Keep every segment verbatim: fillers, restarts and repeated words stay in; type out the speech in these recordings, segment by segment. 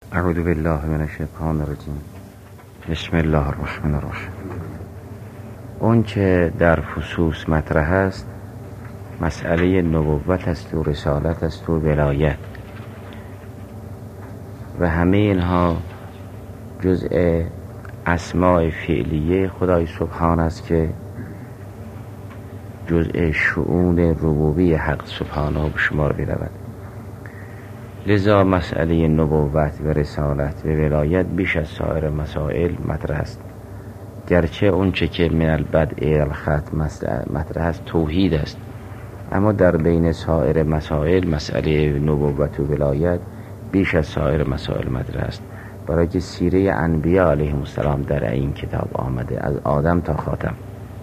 اعوذ بالله من الشیطان الرجیم. بسم الله الرحمن الرحیم. اون که در فصوص مطرح است مسئله نبوت است و رسالت است و ولایت و همه اینها جزء اسماء فعلیه خدای سبحان است که جزء شؤون ربوبی حق سبحانه به شمار می‌رود. لذا مسئله نبوت و رسالت و ولایت بیش از سایر مسائل مطرح است، گرچه اون چه که من البدء الخط مطرح است توحید است، اما در بین سایر مسائل مسئله نبوت و ولایت بیش از سایر مسائل مطرح است، برای که سیره انبیا علیهم السلام در این کتاب آمده از آدم تا خاتم.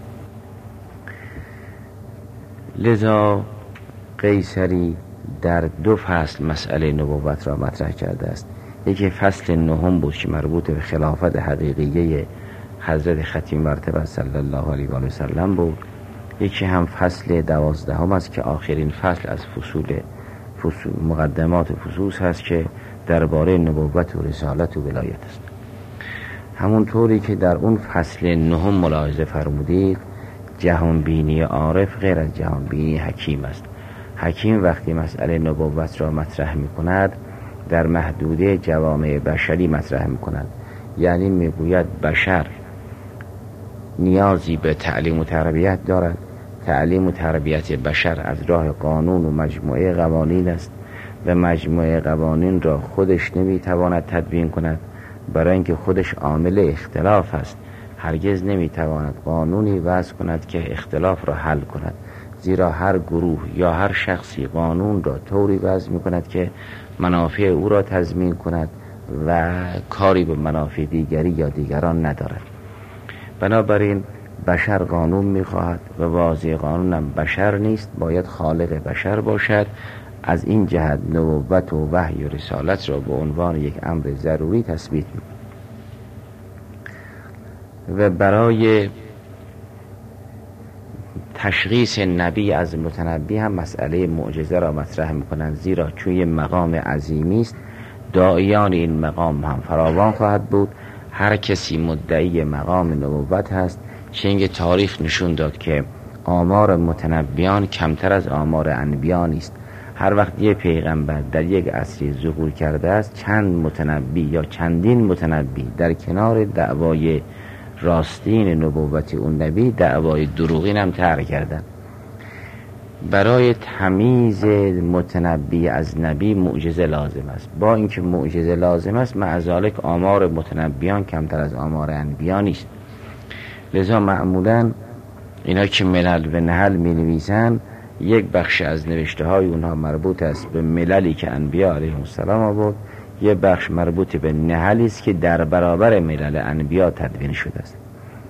لذا قیصری در دو فصل مسئله نبوت را مطرح کرده است. یکی فصل نهم بود که مربوط به خلافت حقیقیه حضرت ختم مرتبه صلی الله علیه و آله و سلم بود. یکی هم فصل دوازدهم است که آخرین فصل از فصول, فصول مقدمات و فصوص هست که درباره نبوت و رسالت و ولایت است. همونطوری که در اون فصل نهم ملاحظه فرمودید، جهانبینی عارف غیر از جهانبینی حکیم است. حکیم وقتی مسئله نبوت را مطرح می کند در محدوده جوامع بشری مطرح می کند، یعنی می گوید بشر نیازی به تعلیم و تربیت دارد. تعلیم و تربیت بشر از راه قانون و مجموعه قوانین است و مجموعه قوانین را خودش نمی تواند تدوین کند، برای اینکه خودش عامل اختلاف است. هرگز نمی تواند قانونی وضع کند که اختلاف را حل کند، زیرا هر گروه یا هر شخصی قانون را طوری وضع می کند که منافع او را تضمین کند و کاری به منافع دیگری یا دیگران ندارد. بنابراین بشر قانون می خواهد و واضع قانون هم بشر نیست، باید خالق بشر باشد. از این جهت نبوت و وحی و رسالت را به عنوان یک امر ضروری تثبیت می کند و برای تشخیص نبی از متنبی هم مسئله معجزه را مطرح میکنند، زیرا چون یه مقام عظیمی است داعیان این مقام هم فراوان خواهد بود. هر کسی مدعی مقام نبوت هست، چنگ تاریخ نشون داد که آمار متنبیان کمتر از آمار انبیا نیست. هر وقت یه پیغمبر در یک عصری ظهور کرده است، چند متنبی یا چندین متنبی در کنار دعوای راستین نبوت اون نبی دعوای دروغین هم طرح کردن. برای تمییز متنبی از نبی معجزه لازم است. با اینکه معجزه لازم است، مع ذلک آمار متنبیان کمتر از آمار انبیا نیست. لذا معمولا اینا که ملل و نحل می نویسن، یک بخش از نوشته های اونها مربوط است به مللی که انبیا علیهم السلام آورد، یه بخش مربوط به نحلی است که در برابر ملل انبیا تدوین شده است.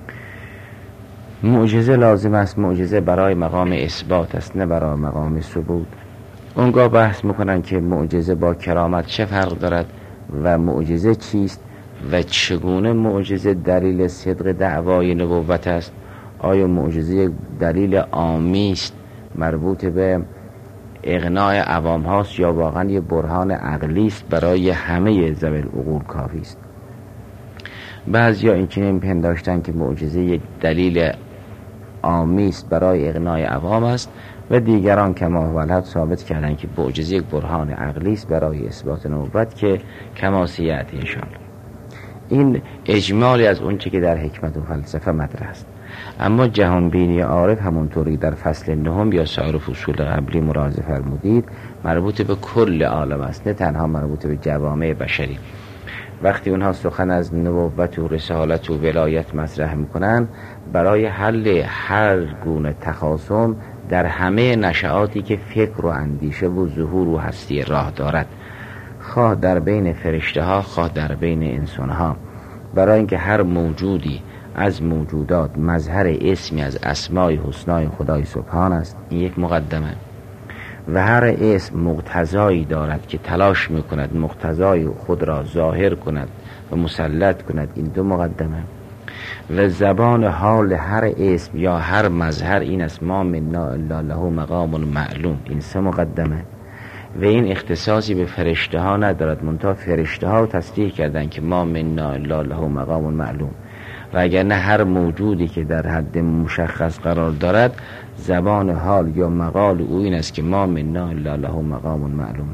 معجزه لازم است. معجزه برای مقام اثبات است، نه برای مقام ثبوت. اونگاه بحث میکنن که معجزه با کرامت چه فرق دارد و معجزه چیست و چگونه معجزه دلیل صدق دعوای نبوت است. آیا معجزه دلیل عامی است مربوط به اغنای عوام هاست یا واقعا یه برهان عقلی است برای همه ذوی العقول کافی است؟ بعضیا این چنین پنداشتن که معجزه یک دلیل عامی است برای اغنای عوام است و دیگران کما ولد ثابت کردن که معجزه یک برهان عقلی است برای اثبات نبوت که کما سیأتی انشاءالله. این اجمالی از اون چه که در حکمت و فلسفه مطرح است. اما جهانبینی عارف همونطوری در فصل نهم یا سایر فصول قبلی مراجعه فرمودید مربوط به کل عالم است، نه تنها مربوط به جوامع بشری. وقتی اونها سخن از نبوت و رسالت و ولایت مطرح میکنن، برای حل هر گونه تخاصم در همه نشعاتی که فکر و اندیشه و ظهور و هستی راه دارد، خواه در بین فرشته ها خواه در بین انسان ها، برای اینکه هر موجودی از موجودات مظهر اسمی از اسمای حسنای خدای سبحان است، این یک مقدمه، و هر اسم مقتضایی دارد که تلاش میکند مقتضای خود را ظاهر کند و مسلط کند، این دو مقدمه. و زبان حال هر اسم یا هر مظهر این است ما منا الا له مقام معلوم، این سه مقدمه. و این اختصاصی به فرشته ها ندارد، منتها فرشته ها تصدیق کردن که ما منا الا له مقام معلوم، و اگر نه هر موجودی که در حد مشخص قرار دارد زبان حال یا مقال او این است که ما منا الا له مقام معلوم.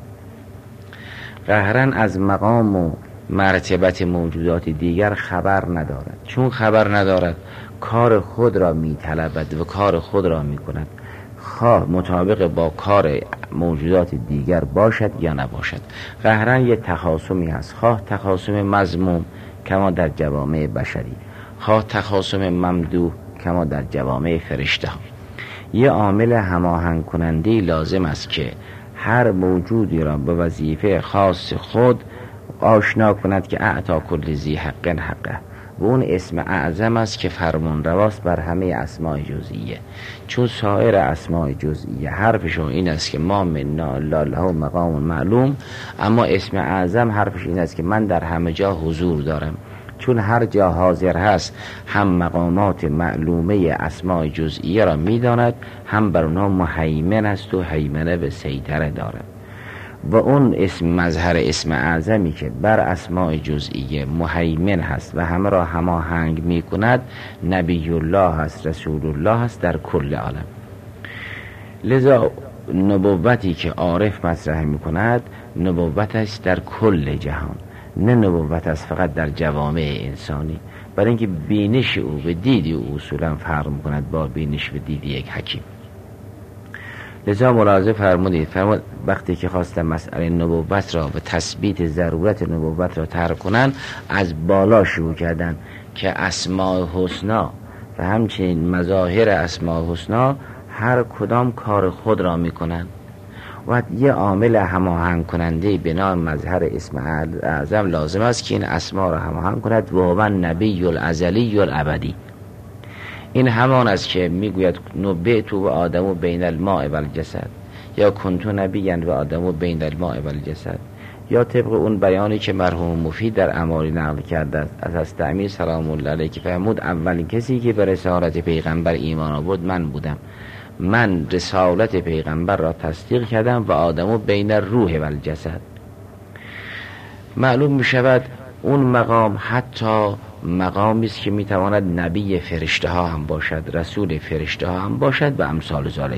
قهرن از مقام و مرتبت موجودات دیگر خبر ندارد، چون خبر ندارد کار خود را می طلبد و کار خود را می کند، خواه مطابق با کار موجودات دیگر باشد یا نباشد. قهرن یه تخاصمی هست، خواه تخاصم مذموم کما در جوامع بشری، خواه تخاصم ممدوح کما در جوامع فرشته ها. یه عامل هماهنگ کننده لازم است که هر موجودی را به وظیفه خاص خود آشنا کند که اعطا کل ذی حق حقه، و اون اسم اعظم است که فرمان رواست بر همه اسماء جزئیه. چون سایر اسماء جزئیه حرفشون این است که ما منا الا له مقام معلوم، اما اسم اعظم حرفش این است که من در همه جا حضور دارم. چون هر جا حاضر هست هم مقامات معلومه اسماء جزئیه را میداند، هم بر اونها مهیمن است و هیمنه به سیطره دارد. و اون اسم مظهر اسم اعظمی که بر اسماء جزئیه مهیمن هست و همه را هماهنگ می کند نبی الله هست، رسول الله هست در کل عالم. لذا نبوتی که عارف مطرح می کند نبوت است در کل جهان، نه نبوت است فقط در جوامع انسانی، برای اینکه بینش او و دید او اصولا فرق می کند با بینش و دید یک حکیم. لذا ملاحظه فرمودید فرمود وقتی که خواستن مسئله نبوت را و تثبیت ضرورت نبوت را طرح کنن، از بالا شروع کردن که اسماء حسنا و همچنین مظاهر اسماء حسنا هر کدام کار خود را میکنن و یه عامل هماهنگ کننده به نام مظهر اسم اعظم لازم است که این اسماء را هماهنگ کند. و من نبی الازلی الابدی، این همان است که میگوید نبئت و آدم بین الماء و الجسد، یا کنت نبیا و آدم بین الماء و الجسد، یا طبق اون بیانی که مرحوم مفید در اعمال نقل کرده است از استعمیر سلام الله علیه که فرمود اولین کسی که به رسالت پیغمبر ایمان آورد من بودم، من رسالت پیغمبر را تصدیق کردم و آدم بین الروح و الجسد. معلوم می شود اون مقام حتی مقامی است که میتواند نبی فرشته ها هم باشد، رسول فرشته ها هم باشد و امثال ذالک.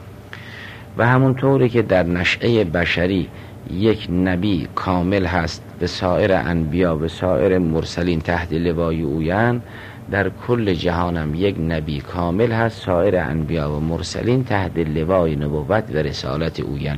و همونطوری که در نشأه بشری یک نبی کامل هست به سایر انبیا و سایر مرسلین تحت لوای اویان، در کل جهانم یک نبی کامل هست سایر انبیا و مرسلین تحت لوای نبوت و رسالت اویان.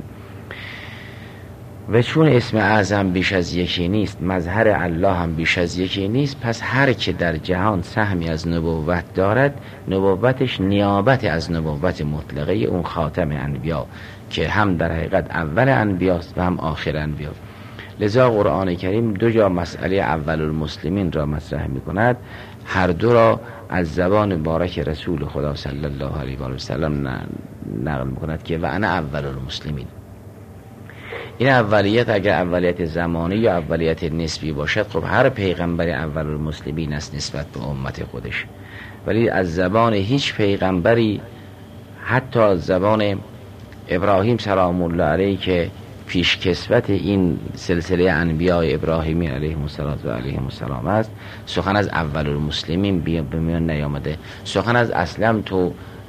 و چون اسم اعظم بیش از یکی نیست، مظهر الله هم بیش از یکی نیست، پس هر که در جهان سهمی از نبوت دارد نبوتش نیابت از نبوت مطلقه اون خاتم انبیا که هم در حقیقت اول انبیاست و هم آخر انبیا. لذا قرآن کریم دو جا مسئله اول المسلمین را مطرح می کند، هر دو را از زبان مبارک رسول خدا صلی الله علیه و سلم نقل می کند که و انا اول المسلمین. این اولیت اگر اولیت زمانی یا اولیت نسبی باشد، خب هر پیغمبر اول المسلمین است نسبت به امت خودش، ولی از زبان هیچ پیغمبری حتی از زبان ابراهیم سلام الله علیه که پیش کسوت این سلسله انبیاء ابراهیمی علیه السلام و علیه السلام است، سخن از اول المسلمین به میان نیامده. سخن از اسلم تو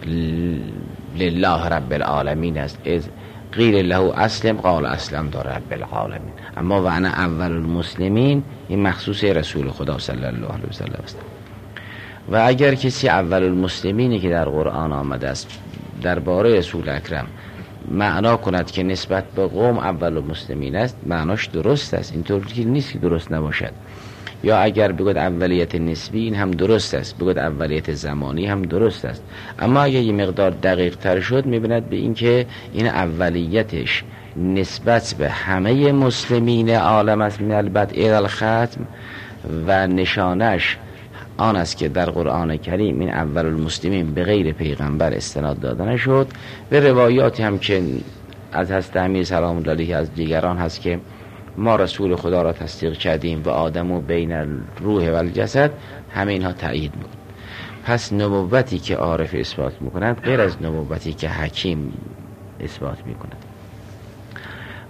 لله رب العالمین است، از قیل له اسلم قال اسلم دار رب العالمین. اما و انا اول المسلمین این مخصوص رسول خدا صلی الله علیه و سلم است. و اگر کسی اول المسلمینی که در قرآن آمده است درباره رسول اکرم معنا کند که نسبت به قوم اول المسلمین است، معناش درست است، اینطور که نیست که درست نباشد. یا اگر بگوید اولیت نسبی، این هم درست است، بگوید اولیت زمانی هم درست است. اما اگر یه مقدار دقیق تر شد میبیند به این که این اولیتش نسبت به همه مسلمین عالم است من البدء الی الختم، و نشانش آن است که در قرآن کریم این اول المسلمین به غیر پیغمبر استناد داده نشد. و روایاتی هم که از حضرت امیر سلام الله علیه از دیگران هست که ما رسول خدا را تصدیق کردیم و آدم و بین الروح و الجسد، همه اینها تایید می‌کند. پس نبوتی که عارف اثبات می‌کند غیر از نبوتی که حکیم اثبات می‌کند.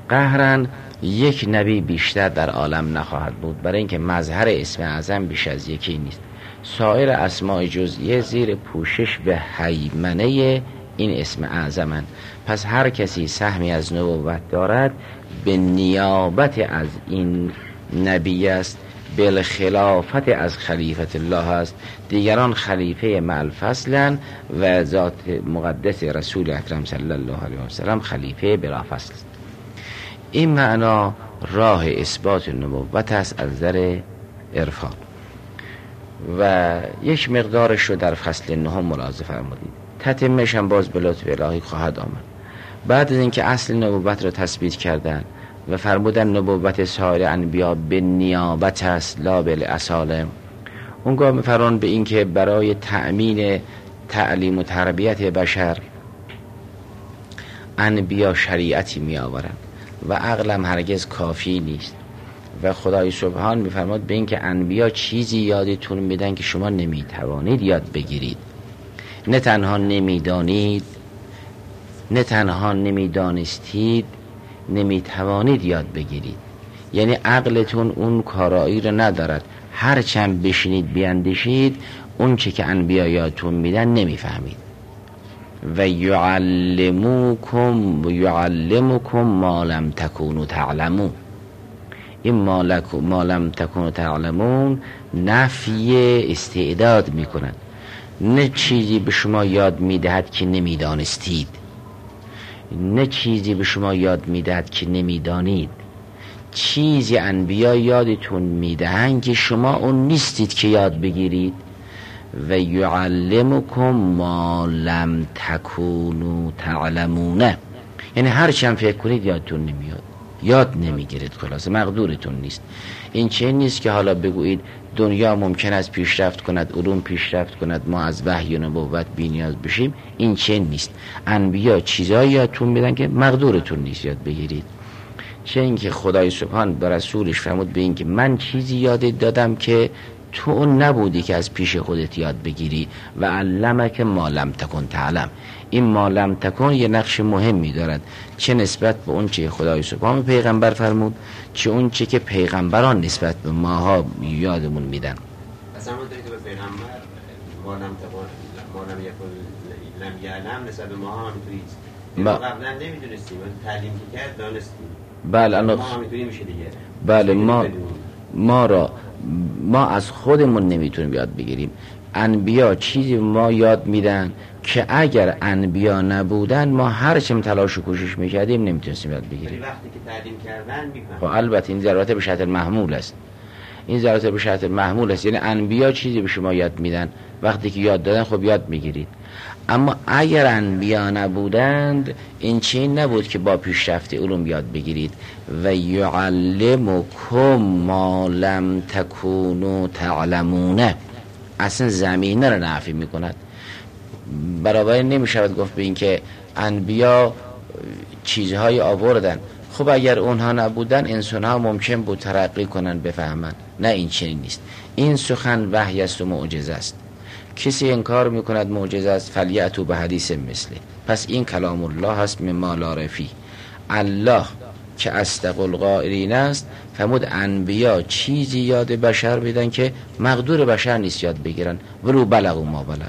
قهرن یک نبی بیشتر در عالم نخواهد بود، برای اینکه مظهر اسم اعظم بیش از یکی نیست. سایر اسماء جزئیه زیر پوشش به هیمنه این اسم اعظمند. پس هر کسی سهمی از نبوت دارد به نیابت از این نبی است، بالخلافت از خلیفت الله است. دیگران خلیفه مع الفصلن و ذات مقدس رسول اکرم صلی الله علیه و سلم خلیفه بلا فصل. این معنا راه اثبات نبوت است از نظر عرفان و یک مقدارش رو در فصل نهم ملاحظه فرمودید. تتمه‌اش هم باز به لطف الهی خواهد آمد. بعد از اینکه اصل نبوت رو تثبیت کردن و فرمودن نبوت سایر انبیا به نیابت است لا بالاصاله، اونگاه میفرمان به اینکه برای تأمین تعلیم و تربیت بشر انبیا شریعتی می آورند و عقلم هرگز کافی نیست و خدای سبحان میفرماد به اینکه انبیا چیزی یادتون میدن که شما نمیتوانید یاد بگیرید. نه تنها نمیدانید، نه تنها نمیدانستید، نمیتوانید یاد بگیرید. یعنی عقلتون اون کارایی رو ندارد. هر چند بشینید بیاندیشید اون چه که انبیا یادتون میدن نمیفهمید. و یعلموکم و یعلموکم ما لم تکونوا تعلمون. این ما لم تکونوا تعلمون نفی استعداد میکند. نه چیزی به شما یاد میدهد که نمیدانستید، نه چیزی به شما یاد میدهد که نمیدانید. چیزی انبیا یادتون میدهند که شما اون نیستید که یاد بگیرید. و یعلمکم ما لم تکونوا تعلمون، یعنی هر چند فکر کنید یادتون نمیاد، یاد نمیگیرید، خلاصه مقدورتون نیست. این چه نیست که حالا بگویید دنیا ممکن است پیشرفت کند، علوم پیشرفت کند، ما از وحی و نبوت بی نیاز بشیم. این چه نیست. انبیا چیزایی یادتون میدن که مقدورتون نیست یاد بگیرید. چه اینکه خدای سبحان به رسولش فرمود به اینکه من چیزی یادت دادم که تو اون نبودی که از پیش خودت یاد بگیری. و علمک ما لم تکن تعلم. این ما لم تکن یه نقش مهمی دارد، چه نسبت به اون چه خدای سبحان پیغمبر فرمود، چه اون چه که پیغمبران نسبت به ماها یادمون میدن. اصلا همونطوری که به پیغمبر ما لم تکن ما لم یکن لم یعلم نسبت به ماها همینطوری است. ما قبلا نمیدونستیم، تعلیم که کرد دانستیم. بله ما همینطوری میشه دیگه. بله ما ما را ما از خودمون نمیتونیم یاد بگیریم. انبیا چیزی ما یاد میدن که اگر انبیا نبودن ما هر چم تلاش و کوشش میکردیم نمیتونستیم یاد بگیریم. وقتی که تعلیم کردن میفهمن. خب البته این ضرورت به شرط محمول است. این ضرورت به شرط محمول است. یعنی انبیا چیزی به شما یاد میدن، وقتی که یاد دادن خب یاد میگیرید. اما اگر انبیا نبودند این چین نبود که با پیشرفت علوم یاد بگیرید. و یعلمکم ما لم تکونوا تعلمون، اصلا زمینه رو نافی میکند. برابر نمیشود گفت به این که انبیا چیزهای آوردن، خب اگر اونها نبودن انسانها ممکن بود ترقی کنن بفهمن. نه، این چنین نیست. این سخن وحی است و معجزه است. کسی انکار میکند معجزه است فلیأتوا به حدیث مثله. پس این کلام الله هست مما لا ریب فیه. الله که اصدق القائلین است فرمود انبیا چیزی یاد بشر بدن که مقدور بشر نیست یاد بگیرن، ولو بلغوا ما بلغ.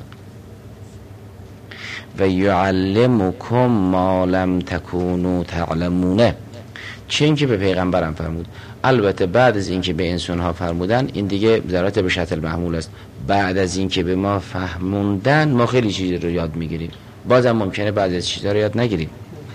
و یعلمکم ما لم تکونوا تعلمون، چه اینکه به پیغمبرم فرمود. البته بعد از اینکه به انسان ها فرمودن این دیگه ضرورت به شرط المحمول است. بعد از اینکه به ما فهموندن ما خیلی چیز رو یاد میگیریم، بازم ممکنه بعد از چیزا رو یاد نگیریم.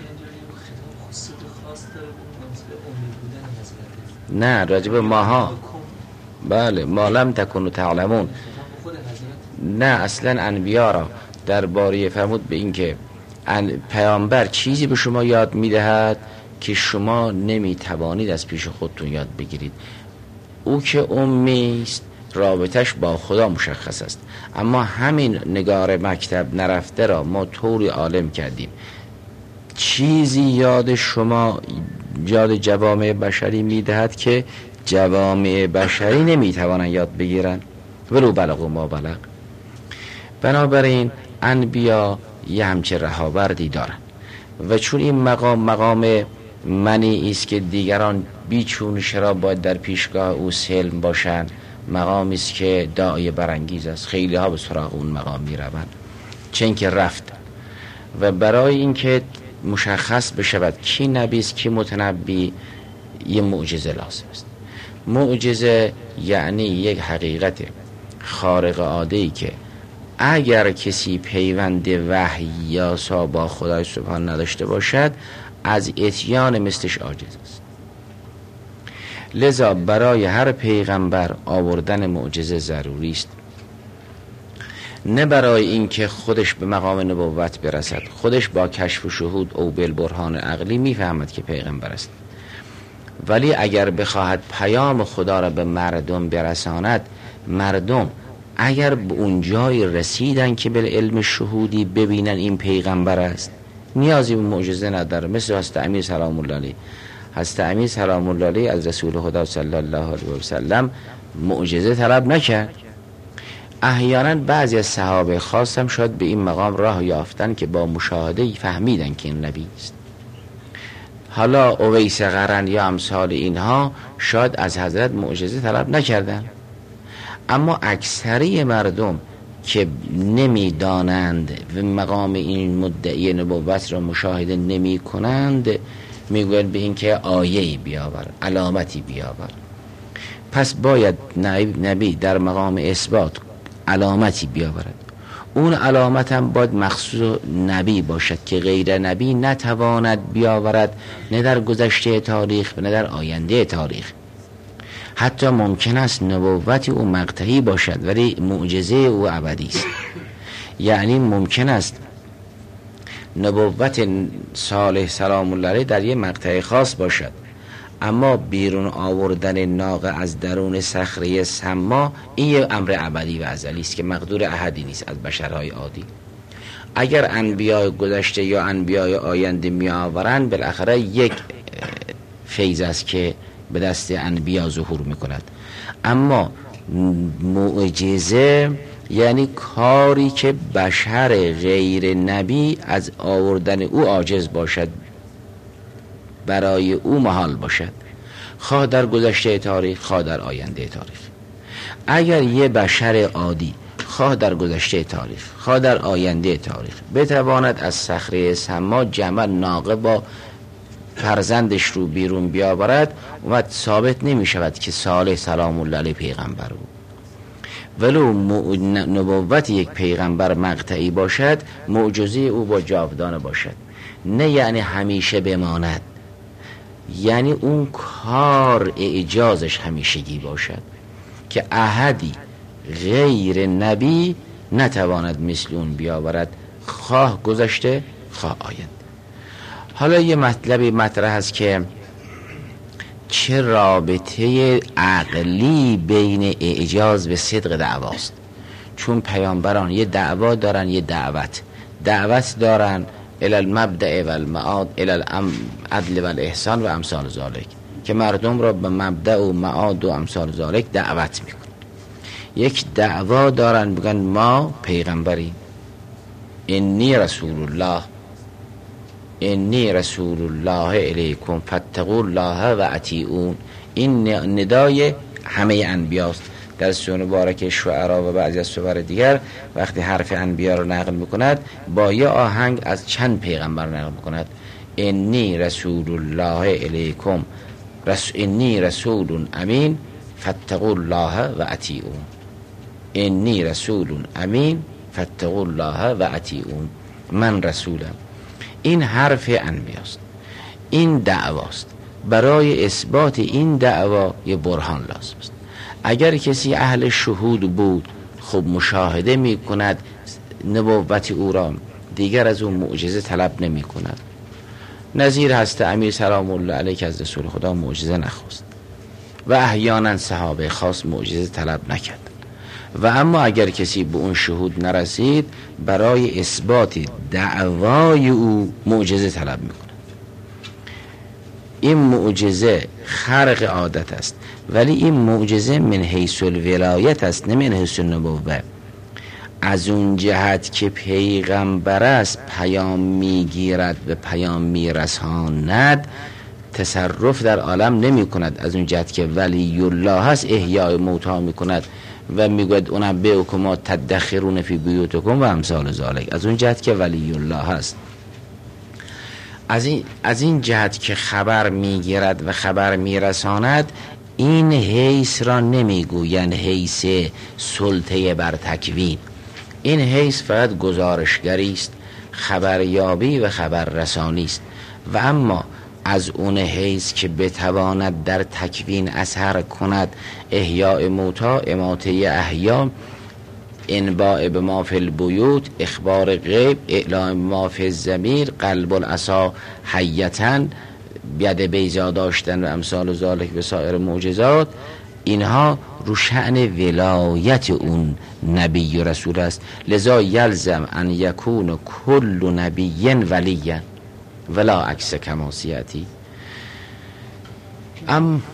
نه، راجب ماها. بله، ما لم تکونوا تعلمون. نه، اصلا انبیا را درباره فرمود به این که پیامبر چیزی به شما یاد میدهد که شما نمیتوانید از پیش خودتون یاد بگیرید. او که امی است رابطش با خدا مشخص است، اما همین نگار مکتب نرفته را ما طوری عالم کردیم. چیزی یاد شما یاد جوامع بشری میدهد که جوامع بشری نمیتوانند یاد بگیرن، ولو بلغوا ما بلغ. بنابراین انبیا یه همچه رهاوردی دارن و چون این مقام مقام منی است که دیگران بیچون چرا باید در پیشگاه او سلم باشند. مقامی است که داعی برانگیز است، خیلی ها به سراغ اون مقام می روند، چون که رفت. و برای اینکه مشخص بشود کی نبی است کی متنبی، یه معجزه لازم است. معجزه یعنی یک حقیقت خارق عاده‌ای که اگر کسی پیوند وحی یا سا با خدای سبحان نداشته باشد، از اتیان مثلش عاجز است. لذا برای هر پیغمبر آوردن معجزه ضروری است، نه برای اینکه خودش به مقام نبوت برسد، خودش با کشف و شهود او بالبرهان عقلی میفهمد که پیغمبر است، ولی اگر بخواهد پیام خدا را به مردم برساند، مردم اگر به اون جای رسیدن که به علم شهودی ببینن این پیغمبر است، نیازی به معجزه نداره. مثل حضرت امیر سلام الله علیه. حضرت امیر سلام الله علیه از رسول خدا صلی الله علیه و سلم معجزه طلب نکرد. احیانا بعضی از صحابه خاصم شاید به این مقام راه یافتن که با مشاهده فهمیدن که این نبی است. حالا اویس قرن یا امثال اینها شاید از حضرت معجزه طلب نکردن، اما اکثری مردم که نمیدانند و مقام این مدعی نبوت را مشاهده نمی کنند، میگویند به این که آیه‌ای بیاور، علامتی بیاور. پس باید نبی در مقام اثبات علامتی بیاورد. اون علامت هم باید مخصوص نبی باشد که غیر نبی نتواند بیاورد، نه در گذشته تاریخ و نه در آینده تاریخ. حتی ممکن است نبوت او مقطعی باشد ولی معجزه او ابدی است. یعنی ممکن است نبوت صالح سلام الله علیه در یک مقطع خاص باشد، اما بیرون آوردن ناقه از درون صخره سما این یک امر ابدی و ازلی است که مقدور احدی نیست از بشرهای عادی. اگر انبیاء گذشته یا انبیاء آینده می آورند، بالاخره یک فیض است که به دست انبیاء ظهور می کند. اما معجزه یعنی کاری که بشر غیر نبی از آوردن او عاجز باشد، برای او محال باشد، خواه در گذشته تاریخ خواه در آینده تاریخ. اگر یه بشر عادی خواه در گذشته تاریخ خواه در آینده تاریخ بتواند از صخره سما جمل ناقه با فرزندش رو بیرون بیاورد، و ثابت نمی شود که صالح سلام الله علیه پیغمبر بود. ولو نبوت یک پیغمبر مقطعی باشد، معجزه او با جاودانه باشد، نه یعنی همیشه بماند، یعنی اون کار اعجازش همیشگی باشد که احدی غیر نبی نتواند مثل اون بیاورد، خواه گذشته خواه آینده. حالا یه مطلبی مطرح هست که چه رابطه عقلی بین اعجاز و صدق دعواست. چون پیامبران یه دعوا دارن، یه دعوت دعوت دارن الی المبدأ و المعاد الی العدل و الاحسان و امثال ذالک، که مردم را به مبدأ و معاد و امثال ذالک دعوت میکن. یک دعوا دارن بگن ما پیغمبریم، انی رسول الله، انی رسول الله الیکم فاتقوا الله و اطیعون. این ندای همه انبیاست. در سوره مبارکه شعرا و بعضی از سور دیگر وقتی حرف انبیا رو نقل میکند، با یه آهنگ از چند پیغمبر نقل میکند. انی رسول الله الیکم رس انی رسول امین فاتقوا الله و اطیعون. انی رسول امین فاتقوا الله و اطیعون. من رسولم. این حرف انبیاست، این دعواست. برای اثبات این دعوا یه برهان لازم است. اگر کسی اهل شهود بود، خب مشاهده می کند نبوت او را، دیگر از اون معجزه طلب نمی کند. نظیر هست امیر سلام الله علیه که از رسول خدا معجزه نخواست و احیانا صحابه خاص معجزه طلب نکرد. و اما اگر کسی به اون شهود نرسید، برای اثبات دعوای او معجزه طلب میکنه. این معجزه خارق عادت است، ولی این معجزه من حیث الولایت است، نه من حیث النبوه. از اون جهت که پیغمبر است، پیام میگیرد و پیام میرساند، تصرف در عالم نمی کند، از اون جهت که ولی الله هست احیاء موتا می کند و میگوید اونم به حکما تدخرون فی بیوتکم و امثال ذالک، از اون جهت که ولی الله هست. از این, از این جهت که خبر میگیرد و خبر میرساند، این حیث را نمیگویند حیث سلطه بر تکوین، این حیث فقط گزارشگری است، خبریابی و خبررسانی است. و اما از اون حیث که بتواند در تکوین اثر کند، احیاء موتا، اماته احیا، انباء به ما فی البیوت، اخبار غیب، اعلام ما فی الضمیر، قلب العصا حیتن، ید بیضا داشتن و امثال ذالک به سایر معجزات، اینها رو شأن ولایت اون نبی و رسول است. لذا یلزم ان یکون کل نبی ولیا ولا عکس کما سیاتی. ام اینجا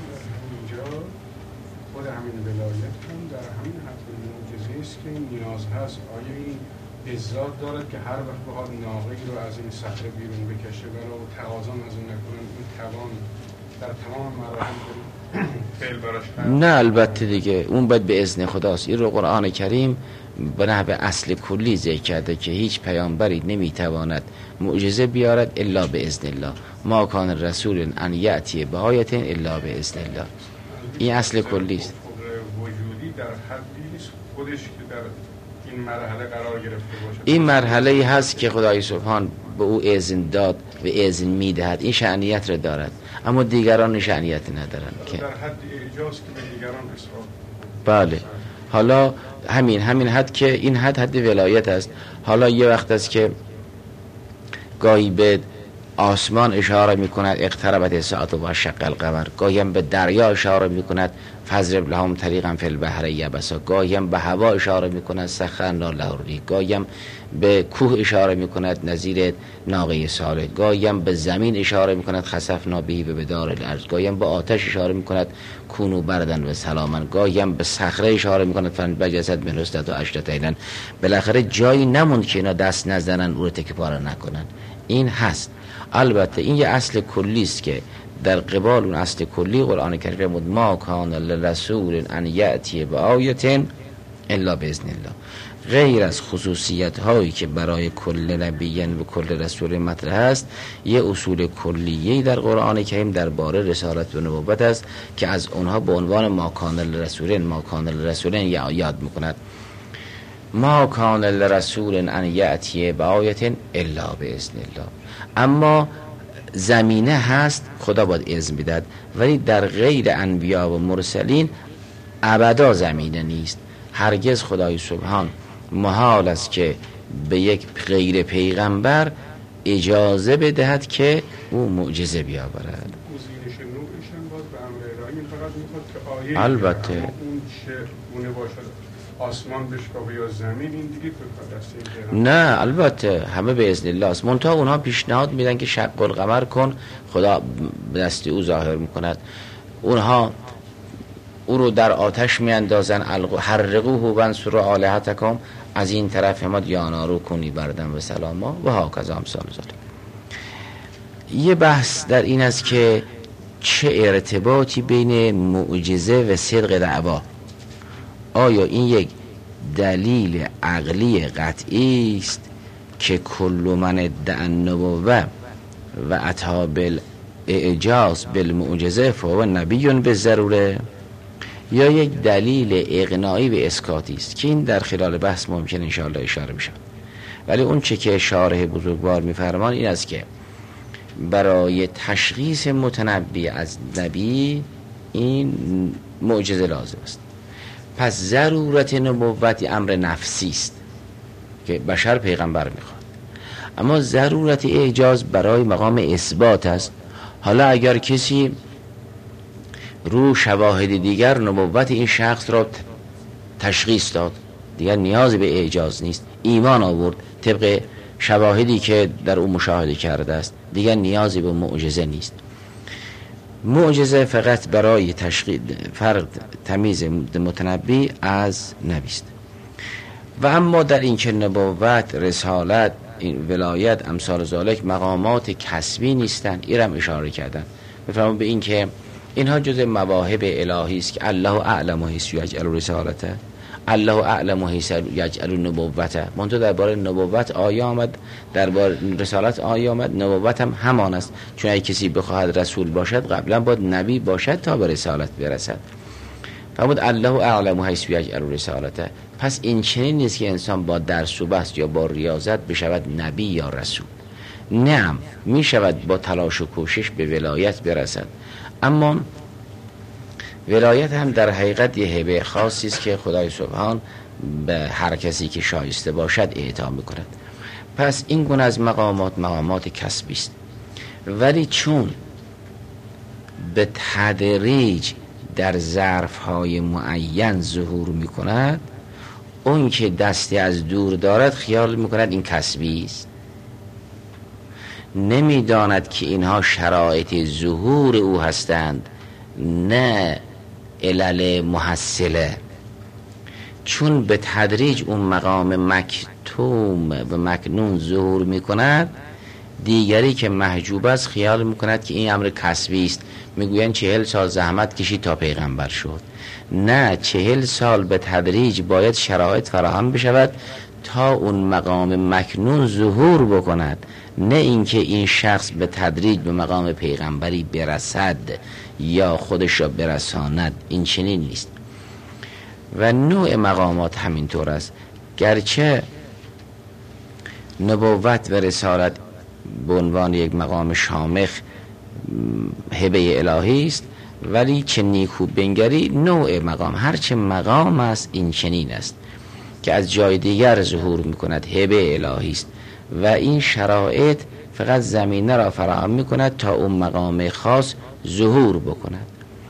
خود همین ولایت هم در همین حد معجزه است که نیاز هست. آیا این اجزاد دارد که هر وقت بخواد ناقه‌ای رو از این صخره بیرون بکشه ولو تقاضا از اون نکنن، این توان در تمام مراحل فعل براش هست؟ نه البته دیگه اون باید به اذن خداست. این رو قرآن کریم به نحو اصل کلی ذکر کرده که هیچ پیامبری نمیتواند معجزه بیارد الا به اذن الله. ما کان رسول ان یأتی بآیة الا به اذن الله. این اصل کلی است. وجودی در حدی نیست خودش که در این مرحله قرار گرفته باشه. این مرحله ای هست که خدای سبحان به او اذن داد و اذن میدهد، این شأنیت را دارد، اما دیگران شأنیت ندارند که در حد اعجاز که به دیگران اصرار. بله. حالا همین همین حد که این حد حد ولایت است. حالا یه وقت است که گاهی به آسمان اشاره میکند اقتربت الساعة و انشق القمر، گاهی هم به دریا اشاره میکند فضرب لهم طریقا فی البحر یبسا، گاهی هم به هوا اشاره میکند سخرنا له الریح، گاهی هم به کوه اشاره میکند نظیر ناقه صالح، گاهی هم به زمین اشاره میکند خسفنا به و بدار الارض، گاهی هم به آتش اشاره میکند کونو بردن و سلاما، گاهی هم به صخره اشاره میکند فن بجسد من رستت و اشتتینا. بالاخره جایی نموند که اینا دست نزنن او رو تکه پاره نکنن. این هست. البته این یه اصل کلی است که در قبال اون اصل کلی قرآن کریم فرمود ما کان لرسول ان یأتی بآیة الا باذن الله. غیر از خصوصیت هایی که برای کل نبی و کل رسول مطرح است، یه اصول کلیه‌ای در قرآن کریم درباره رسالت و نبوت است که از اونها به عنوان ما کان لرسول ما کان لرسول یاد میکند. ما کان لرسول ان یأتی بآیة الا باذن الله. اما زمینه هست، خدا باید اذن بدهد، ولی در غیر انبیا و مرسلین ابدا زمینه نیست. هرگز خدای سبحان محال است که به یک غیر پیغمبر اجازه بدهد که او معجزه بیاورد. گزینش نوعش هم باز به امر الهی، فقط میخواد که آیه البته اون چه گونه باشد، آسمان بشکافه یا زمین، این دیگه تو دست این پیغمبر. نه البته همه به اذن الله است. منتها اونها پیشنهاد میدن که شق القمر کن، خدا دست او ظاهر میکند. اونها او رو در آتش میاندازن، حرقوه وانصروا آلهتکم، از این طرف هماد یانا رو کنی بردن و سلاما و هاکذا امثال ذالک. یه بحث در این است که چه ارتباطی بین معجزه و صدق دعوا. آیا این یک دلیل عقلی قطعی است که کل من ادعا النبوة و اتی بالاعجاز بالمعجزه فهو نبی بالضروره، یا یک دلیل اقناعی و اسکاتی است که این در خلال بحث ممکن ان شاء الله اشاره بشه. ولی اون چه که شارح بزرگوار میفرمان این است که برای تشخیص متنبی از نبی این معجزه لازم است. پس ضرورت نبوت امر نفسی است که بشر پیغمبر میخواد، اما ضرورت اعجاز برای مقام اثبات است. حالا اگر کسی رو شواهد دیگر نبوت این شخص را تشخیص داد، دیگر نیازی به اعجاز نیست، ایمان آورد طبق شواهدی که در اون مشاهده کرده است، دیگر نیازی به معجزه نیست. معجزه فقط برای تشخیص فرق تمیز متنبی از نبی است. و اما در این که نبوت، رسالت، این ولایت امثال ذالک مقامات کسبی نیستند، اینم اشاره کردن. میفرماید به این که اینها جز مواهب الهی است که الله اعلم حیث یجعل رسالته، الله اعلم حیث یجعل نبوته. منتها درباره نبوت آیه آمد، درباره رسالت آیه آمد، نبوت هم همان است. چون اگه کسی بخواهد رسول باشد قبلا باید نبی باشد تا به رسالت برسد. فرمود الله اعلم حیث یجعل رسالته. پس این چنین نیست که انسان با درس و بحث یا با ریاضت بشود نبی یا رسول. نه، می شود با تلاش و کوشش به ولایت برسد، اما ولایت هم در حقیقت یه هبه خاصی است که خدای سبحان به هر کسی که شایسته باشد اعطا می‌کند. پس این گونه از مقامات مقامات کسبی است، ولی چون به تدریج در ظرف‌های معین ظهور می‌کند، اون که دستی از دور دارد خیال می‌کند این کسبی است، نمی‌داند که اینها شرایط ظهور او هستند نه علل محصله. چون به تدریج اون مقام مکتوم و مکنون ظهور می‌کند، دیگری که محجوب است خیال می‌کند که این امر کسبی است. میگویند چهل سال زحمت کشید تا پیغمبر شد. نه، چهل سال به تدریج باید شرایط فراهم بشود تا اون مقام مکنون ظهور بکند، نه اینکه این شخص به تدریج به مقام پیغمبری برسد یا خودش را برساند. این چنین نیست. و نوع مقامات همینطور است. گرچه نبوت و رسالت به عنوان یک مقام شامخ هبه الهی است، ولی چه نیکو بنگری نوع مقام، هرچه مقام است این چنین است که از جای دیگر ظهور میکند، هبه الهی است و این شرایط فقط زمینه را فراهم میکند تا اون مقام خاص ظهور بکند.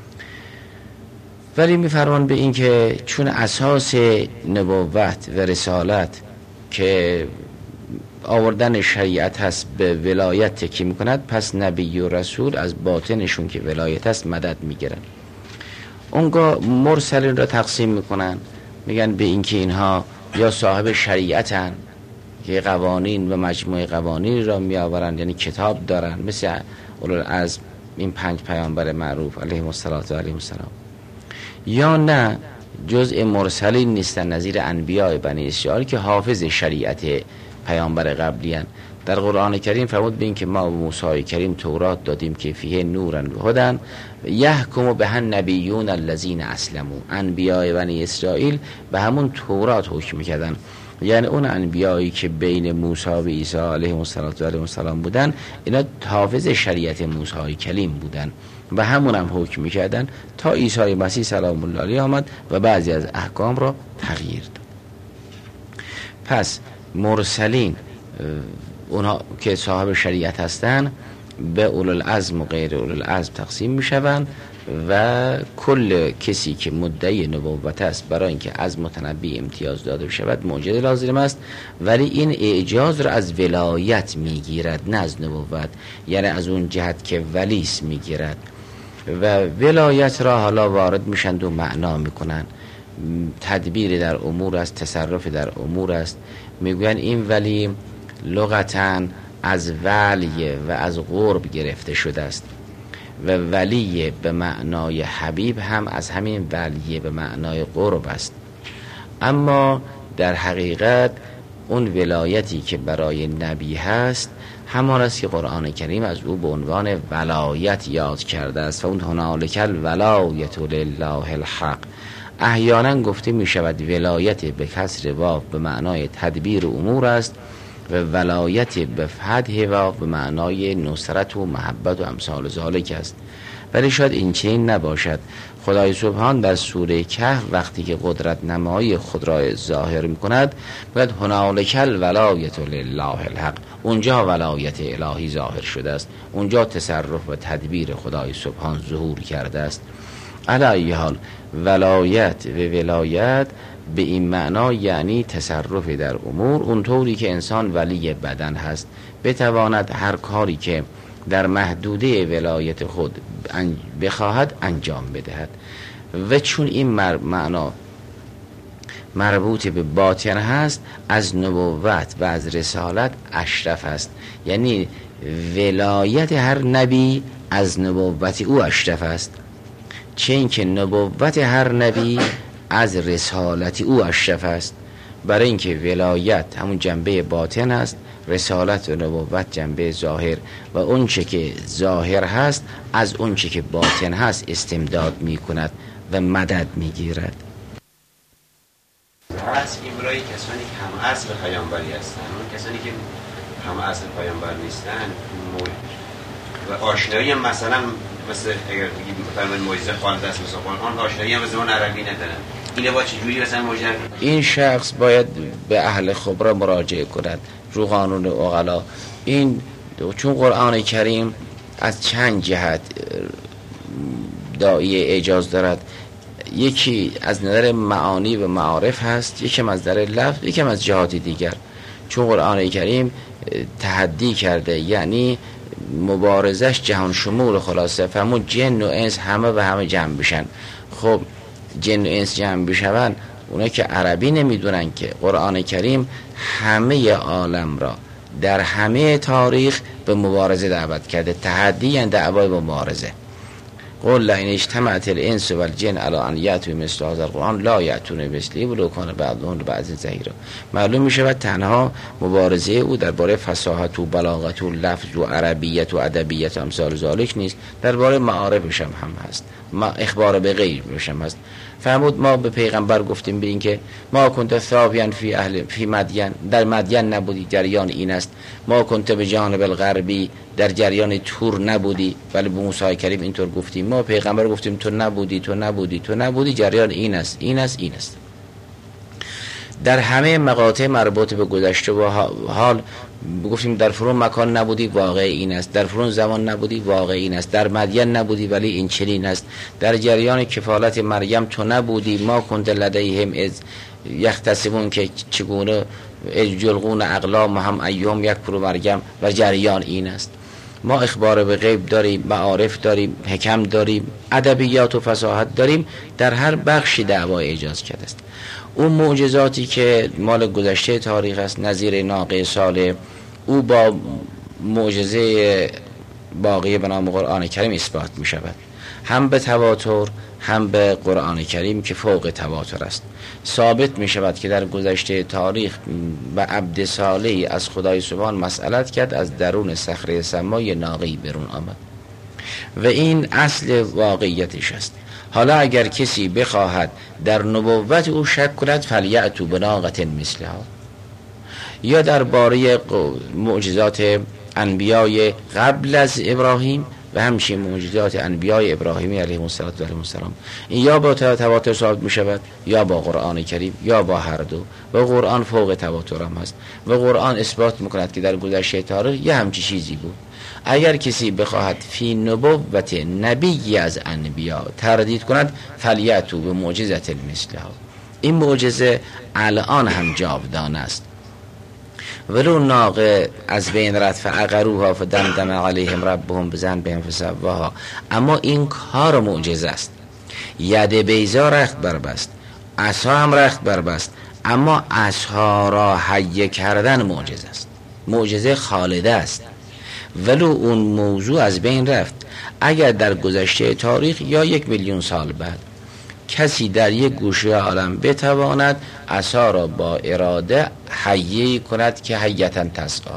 ولی میفرمان به این که چون اساس نبوت و رسالت که آوردن شریعت هست به ولایت تکی میکند، پس نبی و رسول از باطنشون که ولایت هست مدد میگیرن. اونگاه مرسلین را تقسیم میکنن، میگن به این که اینها یا صاحب شریعتن که قوانین و مجموعه قوانین را میآورند، یعنی کتاب دارن، مثل اولوالعزم این پنج پیامبر معروف علیهم الصلوة و علیهم السلام، یا نه جزء مرسلین نیستن، نظیر انبیاء بنی اسرائیل که حافظ شریعت پیامبر قبلی هستند. در قرآن کریم فرمود به این که ما موسی کریم تورات دادیم که فیه نورن و هدن یحکم به النبیون الذین اسلموا. انبیاء بنی اسرائیل به همون تورات حکم میکردن، یعنی اون انبیایی که بین موسی و عیسی علیهم السلام بودن، اینا حافظ شریعت موسی کلیم بودن و همون هم حکم میکردن تا عیسی مسیح سلام الله علیه آمد و بعضی از احکام را تغییر داد. پس مرسلین اونها که صاحب شریعت هستن به اولوالعزم و غیر اولوالعزم تقسیم میشوند و کل کسی که مدعی نبوت است برای اینکه از متنبی امتیاز داده بشود معجزه لازم است، ولی این اعجاز را از ولایت میگیرد نه از نبوت، یعنی از اون جهت که ولیس میگیرد و ولایت را حالا وارد میشند و معنا میکنن. تدبیر در امور است، تصرف در امور است. میگوین این ولی لغتاً از ولی و از قرب گرفته شده است و ولی به معنای حبیب هم از همین ولی به معنای قرب است، اما در حقیقت اون ولایتی که برای نبی هست همان است که قرآن کریم از او به عنوان ولایت یاد کرده است و اون هنالک الولایت لله الحق. احیانا گفته می شود ولایت به کسر واو به معنای تدبیر امور است و ولایت به فتح واو به معنای نصرت و محبت و امثال ذالک است، ولی شاید این چنین نباشد. خدای سبحان در سوره کهف وقتی که قدرت نمایی خود را ظاهر می کند باید هنالک الولایت لله الحق، اونجا ولایت الهی ظاهر شده است، اونجا تصرف و تدبیر خدای سبحان ظهور کرده است. علی حال ولایت و ولایت به این معنا یعنی تصرف در امور، اونطوری که انسان ولی بدن هست بتواند هر کاری که در محدوده ولایت خود بخواهد انجام بدهد. و چون این معنا مربوط به باطن هست، از نبوت و از رسالت اشرف است، یعنی ولایت هر نبی از نبوت او اشرف است، چه اینکه نبوت هر نبی از رسالت او اشرف است. برای اینکه ولایت همون جنبه باطن است، رسالت و نبوت جنبه ظاهر، و اون چه که ظاهر هست از اون چه که باطن هست استمداد می کند و مدد می گیرد. از این برای کسانی که هم اصل پیامبری هستن، اون کسانی که هم اصل پیامبر نیستن و آشنایی هم مثلا مثل اگر بگیم مثلا موعظه خالد است مثلا قرآن، آشنایی هم زبان عربی ندارن، اینه با چجوری مثلا مجرد این شخص باید به اهل خبره مراجعه کند رو قانون عقلا. این چون قرآن کریم از چند جهت داعیه اعجاز دارد، یکی از نظر معانی و معارف هست، یکی از نظر لفظ، یکی از جهات دیگر. چون قرآن کریم تحدی کرده، یعنی مبارزش جهان شمول، خلاصه فهمون جن و انس همه به همه جمع بشن. خب جن و انس جمع بشن، اونا که عربی نمیدونن که قرآن کریم همه عالم را در همه تاریخ به مبارزه دعوت کرده. تحدی یعنی دعوای به مبارزه. قل لئن اجتمعت الانس والجن علی ان یأتوا مثل هذا القرآن لا یأتون بمثله ولو کان بعضهم لبعض ظهیرا. معلوم می شود تنها مبارزه او درباره فصاحت و بلاغت و لفظ و عربیت و ادبیت و امثال ذالک نیست، درباره معارفش هم, هم هست، ما اخبار به غیب هم هست. فرمود ما به پیغمبر گفتیم به این که ما کنت ثابیان فی اهل فی مدین، در مدین نبودی، جریان این است. ما کنت به جانب الغربی، در جریان تور نبودی، ولی به موسی کریم اینطور گفتیم. ما پیغمبر گفتیم تو نبودی تو نبودی تو نبودی، جریان این است این است این است. در همه مقاطع مربوط به گذشته و حال گفتیم در فرون مکان نبودی، واقع این است. در فرون زمان نبودی، واقع این است. در مدین نبودی ولی این چنین است. در جریان کفالت مریم تو نبودی، ما کنت لدیهم از یختصمون که چگونه جلقون اقلام هم ایام یک پرو مریم، و جریان این است. ما اخبار به غیب داریم، معارف داریم، حکم داریم، ادبیات و فصاحت داریم، در هر بخشی دعوا اجاز کرده است. اون معجزاتی که مال گذشته تاریخ است، نظیر ناقه صالح، او با معجزه باقی به نام قرآن کریم اثبات می شود، هم به تواتر هم به قرآن کریم که فوق تواتر است. ثابت می شود که در گذشته تاریخ و عبد صالحی از خدای سبحان مسئلت کرد، از درون صخره سمای ناقه‌ای برون آمد و این اصل واقعیتش است. حالا اگر کسی بخواهد در نبوت او شک کند، فلیأتوا بناقة مثلها، یا درباره معجزات انبیای قبل از ابراهیم و همچنین معجزات انبیای ابراهیمی علیهم السلام، این یا با تواتر ثابت می شود یا با قرآن کریم یا با هر دو، و قرآن فوق تواتر هم هست و قرآن اثبات می کند که در گذشته تاریخ یه همچی چیزی بود. اگر کسی بخواهد فی نبوت نبی از انبیا تردید کند، فلیأتوا بمعجزة مثلها، این معجزه الان هم جاودان است. ولو ناقه از بین رفت فعقروها فدمدم علیهم ربهم بذنبهم فسواها، اما این کار معجزه است. ید بیضا رخت بربست، عصا هم رخت بربست، اما عصا را حیه کردن معجزه است، معجزه خالده است. ولو اون موضوع از بین رفت، اگر در گذشته تاریخ یا یک میلیون سال بعد کسی در یک گوشه عالم بتواند عصا را با اراده حیه کند که حیتا تسعی،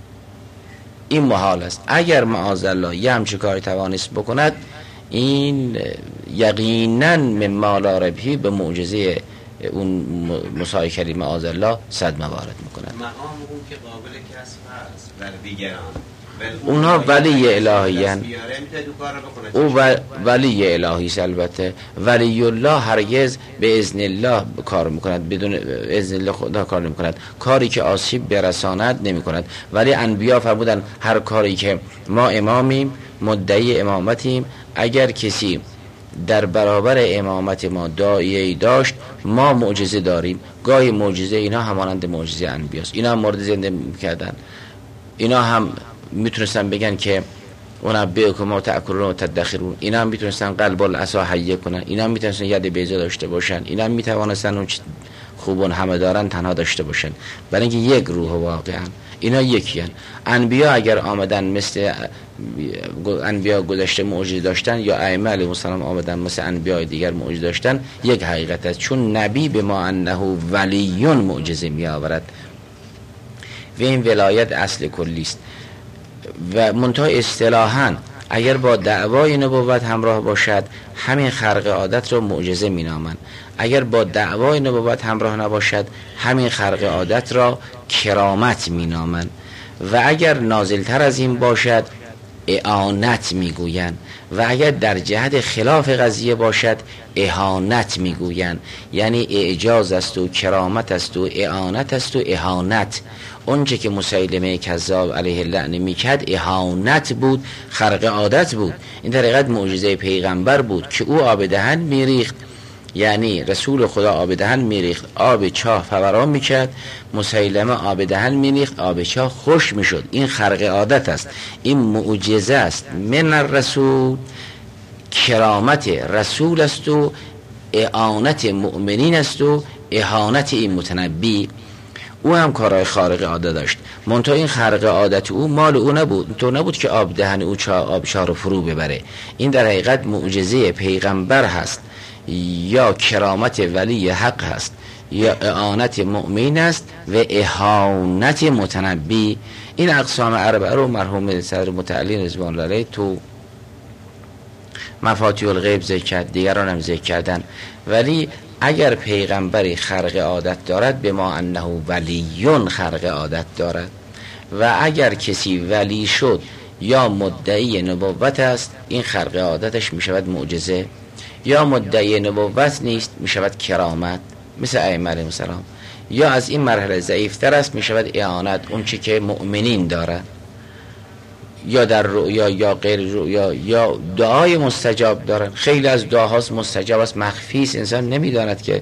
این محال است. اگر معاذالله یه همچه کاری توانست بکند، این یقینا مما لا ربحی به معجزه اون موسی کریم معاذالله صد موارد میکند. مقام اون که قابل کسب هست بر دیگران، اونها ولی الهی هن. او ولی الهی است. البته ولی الله هرگز به اذن الله کار میکند، بدون اذن الله خدا کار نمیکند، کاری که آسیب برساند نمیکند. ولی انبیا فرمودن هر کاری که ما امامیم، مدعی امامتیم، اگر کسی در برابر امامت ما داعیه‌ای داشت، ما معجزه داریم. گاهی معجزه اینا همانند معجزه انبیاست، اینا هم مورد زنده میکردن، اینا هم میتونستن بگن که اونبئکم ما تأکلون و تدخرون، اینا هم میتونستن قلب العصا حیه کنن، اینا هم میتونستن ید بیضا داشته باشن، اینا هم میتوانستن اون خوبون همه دارن تنها داشته باشن، برای اینکه یک روح واقعا اینا یکی هن. انبیا اگر آمدن مثل انبیا گذشته معجزه داشتن یا ائمه علیهم السلام آمدن مثل انبیاء دیگر معجزه داشتن، یک حقیقت است، چون نبی به ما انه ولیون معجزه می آورد و این ولایت اصل کلی است. و منتها اصطلاحاً اگر با دعوای نبوت همراه باشد همین خرق عادت را معجزه می نامند، اگر با دعوای نبوت همراه نباشد همین خرق عادت را کرامت می نامند و اگر نازلتر از این باشد اعانت می گویند و اگر در جهت خلاف قضیه باشد اهانت می گویند. یعنی اعجاز است و کرامت است و اعانت است و اهانت. اونچه که مسیلمه کذاب علیه اللعنه میکرد اهانت بود، خرق عادت بود. این در حقیقت معجزه پیغمبر بود که او آب دهن میریخت، یعنی رسول خدا آب دهن میریخت، آب چاه فوران میکرد، مسیلمه آب دهن میریخت، آب چاه خوش میشد. این خرق عادت است، این معجزه است. من الرسول کرامت رسول است و اعانت مؤمنین است و اهانت این متنبی. او هم کارهای خارق عاده داشت، منتها این خارق عادت او مال او نبود. تو نبود که آب دهن او چا آب چاه رو فرو ببره. این در حقیقت معجزه پیغمبر هست یا کرامت ولی حق هست یا اعانت مؤمن است و اهانت متنبی. این اقسام اربعه رو مرحوم صدر متعلی رضوان الله علیه تو مفاتیح الغیب ذکر کرد، دیگران هم ذکر کردن. ولی اگر پیغمبری خرق عادت دارد به ما انه ولیون خرق عادت دارد و اگر کسی ولی شد یا مدعی نبوت است این خرق عادتش می شود معجزه، یا مدعی نبوت نیست می شود کرامت مثل ائمه علیهم السلام، یا از این مرحله ضعیفتر است می شود اعانت، اون چی که مؤمنین دارد، یا در رؤیا یا غیر رؤیا یا دعای مستجاب دارن. خیلی از دعاهاست مستجاب است، مخفی است، انسان نمیداند که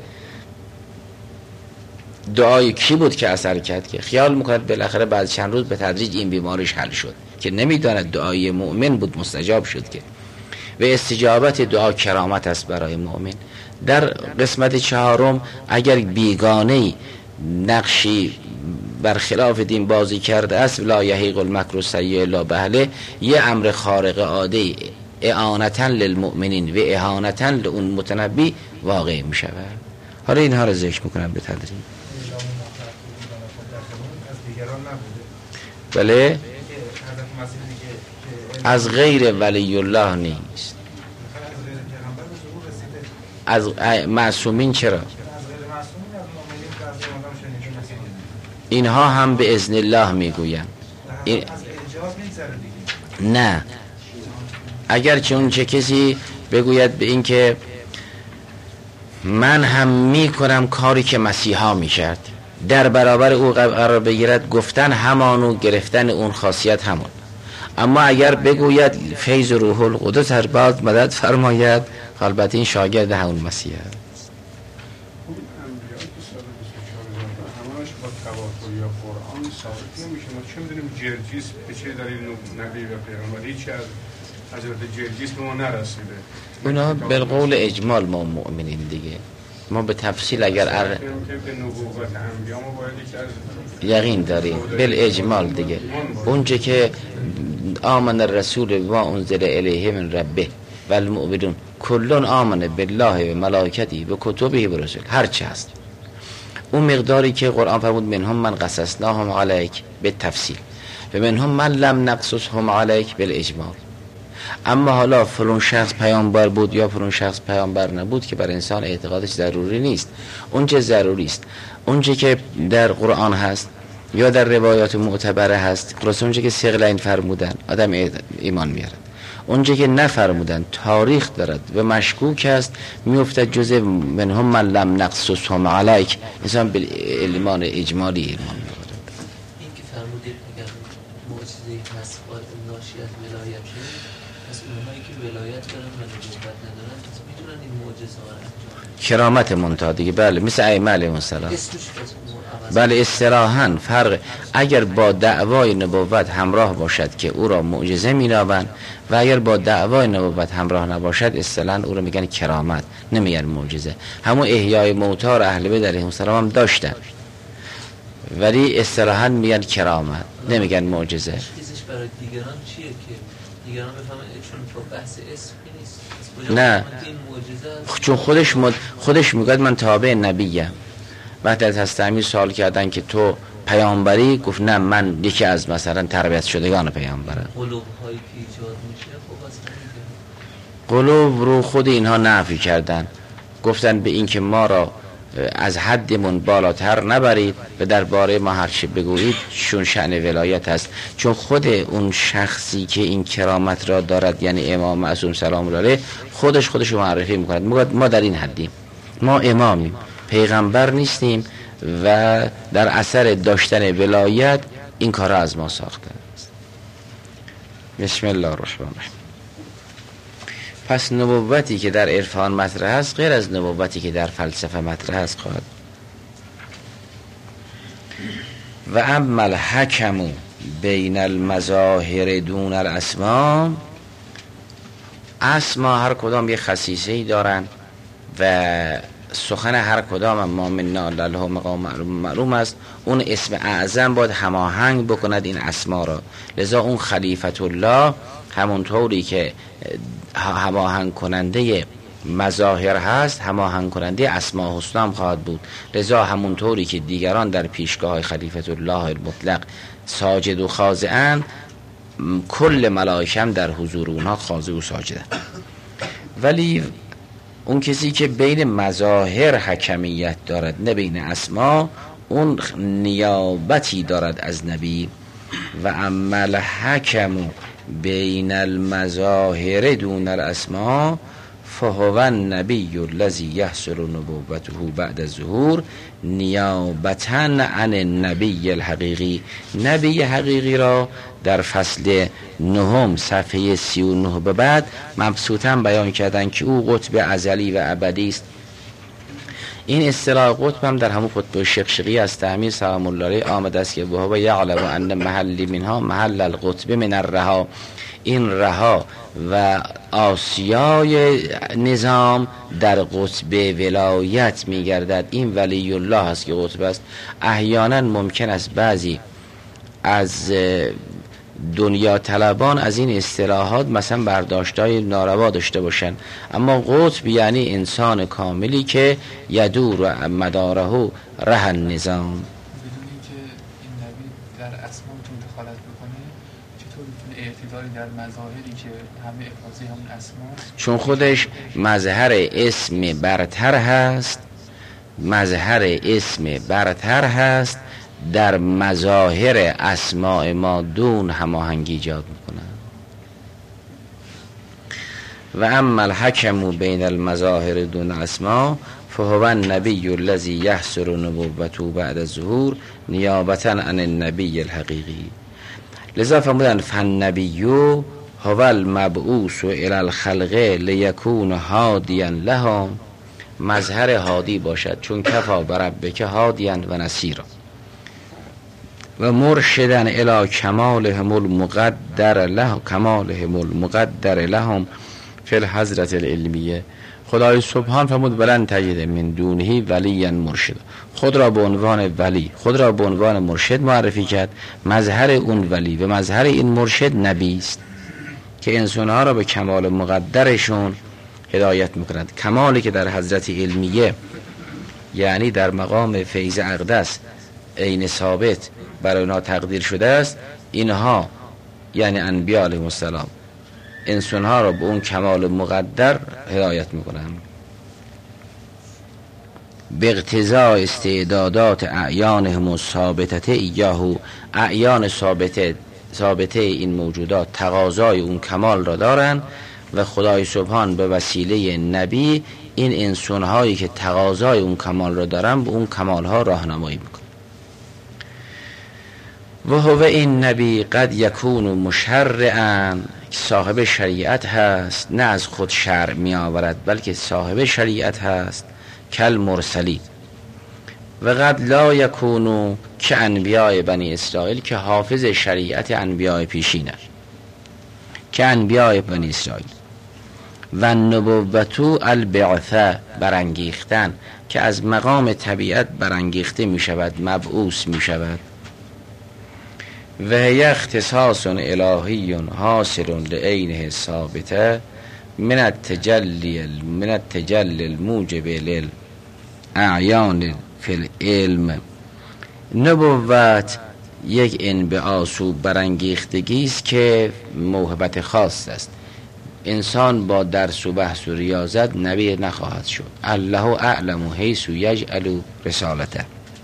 دعای کی بود که اثر کرد، که خیال میکند بالاخره بعد چند روز به تدریج این بیماریش حل شد، که نمیداند دعای مؤمن بود مستجاب شد. که و استجابت دعا کرامت است برای مؤمن. در قسمت چهارم اگر بیگانه‌ای نقشی برخلاف دین بازی کرده است لا یحیق المکر السیء الا بأهله، یه امر خارق عاده اعانتا للمؤمنین و اهانتا لون متنبی واقع می شود. حالا اینها رو ذکر میکنم به تدریج. بله از غیر ولی الله نیست، از معصومین چرا؟ اینها هم به اذن الله میگویند. این... نه اگر چون چه کسی بگوید به این که من هم میکنم کاری که مسیحا میکرد، در برابر او قرار بگیرد، گفتن همانو گرفتن اون خاصیت همون. اما اگر بگوید فیض روح القدس هر باز مدد فرماید، البته این شاگرد همون مسیح است. چه میدونیم جرجیس به چه دلیل نبی و پیغمبر هیچی از حضرت جرجیس به ما نرسیده. اونا بالقول اجمال ما مؤمنین دیگه، ما به تفصیل اگر ار... به نبوت انبیا ما باید یقین داریم بالاجمال دیگه. اونچه که آمن الرسول و انزل الیه من ربه و المؤمنون کلون آمن بالله و ملائکته و کتبه و رسول، هر چه هست اون مقداری که قرآن فرمود منهم من قصصناهم علیک به تفصیل و منهم من لم نقصصهم علیک بالاجمال. اما حالا فلان شخص پیامبر بود یا فلان شخص پیامبر نبود که بر انسان اعتقادش ضروری نیست. اون چه ضروری است اون چه که در قرآن هست یا در روایات معتبره هست، خلاص اون چه که ثقلین فرمودن آدم ایمان میاره، اون چه که نفرمودن تاریخ دارد و مشکوک است میافتد جزء منهم من لم نقصصهم علیک، انسان به ایمان اجمالی ایمان میاره. این که فرمودید اگر معجزه‌ای هست باید ناشی از ولایت شه، پس اونهایی که ولایت دارن و نبوت ندارن پس میتونن این معجزه ها انجام کرامت منتها دیگه. بله مثل ائمه علیهم السلام. بله اصطلاحاً فرق اگر با دعوای نبوت همراه باشد که او را معجزه مینامند و اگر با دعوای نبوت همراه نباشد اصطلاحاً او را میگن کرامت، نمیگن معجزه. همون احیای موتی را اهل بیت علیهم السلام هم داشتن ولی اصطلاحاً میگن کرامت، نمیگن معجزه. چیزش برای دیگران چیه که دیگران بفهمن چون تو بحث اسم نیست؟ نه، چون خودش مد... خودش میگه من تابع نبیم. وقتی از حضرت امیر سوال کردن که تو پیامبری، گفت نه من یکی از مثلا تربیت شدگان پیامبرم. قلوب هایی که ایجاد میشه خب اصلا قلوب رو خود اینها نفی کردن، گفتن به این که ما را از حدمون بالاتر نبرید و درباره ما هر چی بگویید چون شأن ولایت است. چون خود اون شخصی که این کرامت را دارد، یعنی امام معصوم سلام الله علیه، خودش خودش رو معرفی میکند، میگه ما در این حدیم، ما امامیم، پیغمبر نیستیم و در اثر داشتن ولایت این کار را از ما ساخته است. بسم الله الرحمن الرحیم. پس نبوتی که در عرفان مطرح است غیر از نبوتی که در فلسفه مطرح است خواهد. و اما الحکم بین المظاهر دون الاسما، اسما هر کدام یه خصیصه‌ای دارن و سخن هر کدام ما منا له مقام معلوم معلوم است. اون اسم اعظم باید هماهنگ بکند این اسما را، لذا اون خلیفت الله همونطوری که هماهنگ کننده مظاهر هست هماهنگ کننده اسماء حسنا هم خواهد بود. لذا همونطوری که دیگران در پیشگاه خلیفت الله المطلق ساجد و خاضعند، کل ملائکه هم در حضور اونها خاضع و ساجدند. ولی اون کسی که بین مظاهر حکمیت دارد نه بین اسما، اون نیابتی دارد از نبی. و اما الحکم بین المظاهر دون الاسما فهو النبی الذی یحصل نبوته بعد الظهور نیابتا عن النبی الحقیقی. نبی حقیقی را در فصل نهم صفحه سی و نه به بعد مبسوطاً بیان کردن که او قطب ازلی و ابدی است. این اصطلاح قطب هم در همون خطبه شقشقی از تعمیر سلام الله علیه آمده است که وهو یعلم ان محلی منها محل القطب من الرها. این رها و آسیای نظام در قطب ولایت میگردد. این ولی الله است که قطب است. احیانا ممکن است بعضی از دنیا طلبان از این اصطلاحات مثلا برداشتای ناروا داشته باشن، اما قطب یعنی انسان کاملی که یدور مداره ره النظام. بدون اینکه این نبی در اسماءتون دخالت بکنه، چطور میتونه اعتدالی در مظاهری که همه افاضی همون اسماست؟ چون خودش مظهر اسم برتر هست، مظهر اسم برتر هست در مظاهر اسماء ما دون هماهنگی ایجاد میکنه. و اما الحکم بین المظاهر دون اسماء فهو النبی الذی یحصل نبوته بعد الظهور نیابتا عن النبی الحقیقی. لذا فرمودن فالنبی هو المبعوث الی الخلق لیکون هادیا لهم. مظهر هادی باشد، چون کفا بربک هادیا و نصیرا و مرشدن الی کمالهم المقدر لهم کمالهم المقدر لهم فی الحضرة العلمیه. خدای سبحان فرمود ولن تجد من دونه ولیا مرشد. خود را به عنوان ولی، خود را به عنوان مرشد معرفی کرد. مظهر اون ولی و مظهر این مرشد نبی است که انسانها را به کمال مقدرشون هدایت میکند. کمالی که در حضرت علمیه یعنی در مقام فیض اقدس عین ثابت برای اونا تقدیر شده است، اینها یعنی انبیاء علیهم السلام انسانها را به اون کمال مقدر هدایت میکنند به اقتضاء استعدادات اعیانهم الثابتة ایاهو. اعیان ثابته ثابته این موجودات تقاضای اون کمال را دارند و خدای سبحان به وسیله نبی این انسانهایی که تقاضای اون کمال را دارن به اون کمالها راهنمایی میکنه. و هو این نبی قد یکون مشرعا، صاحب شریعت هست، نه از خود شرع می آورد بلکه صاحب شریعت هست. کل مرسلی و قد لا یکونو که انبیاء بنی اسرائیل، که حافظ شریعت انبیاء پیشینه که انبیاء بنی اسرائیل. و نبوتو البعثه، برانگیختن که از مقام طبیعت برانگیخته می شود، مبعوث می شود. و هی اختصاص الهی حاصل لعینه ثابته من التجلی من التجلی الموجب للاعیان فی العلم. نبوت یک انبعاث و برانگیختگی است که موهبت خاص است. انسان با درس و بحث و ریاضت نبی نخواهد شد. الله اعلم حیث یجعل رسالته.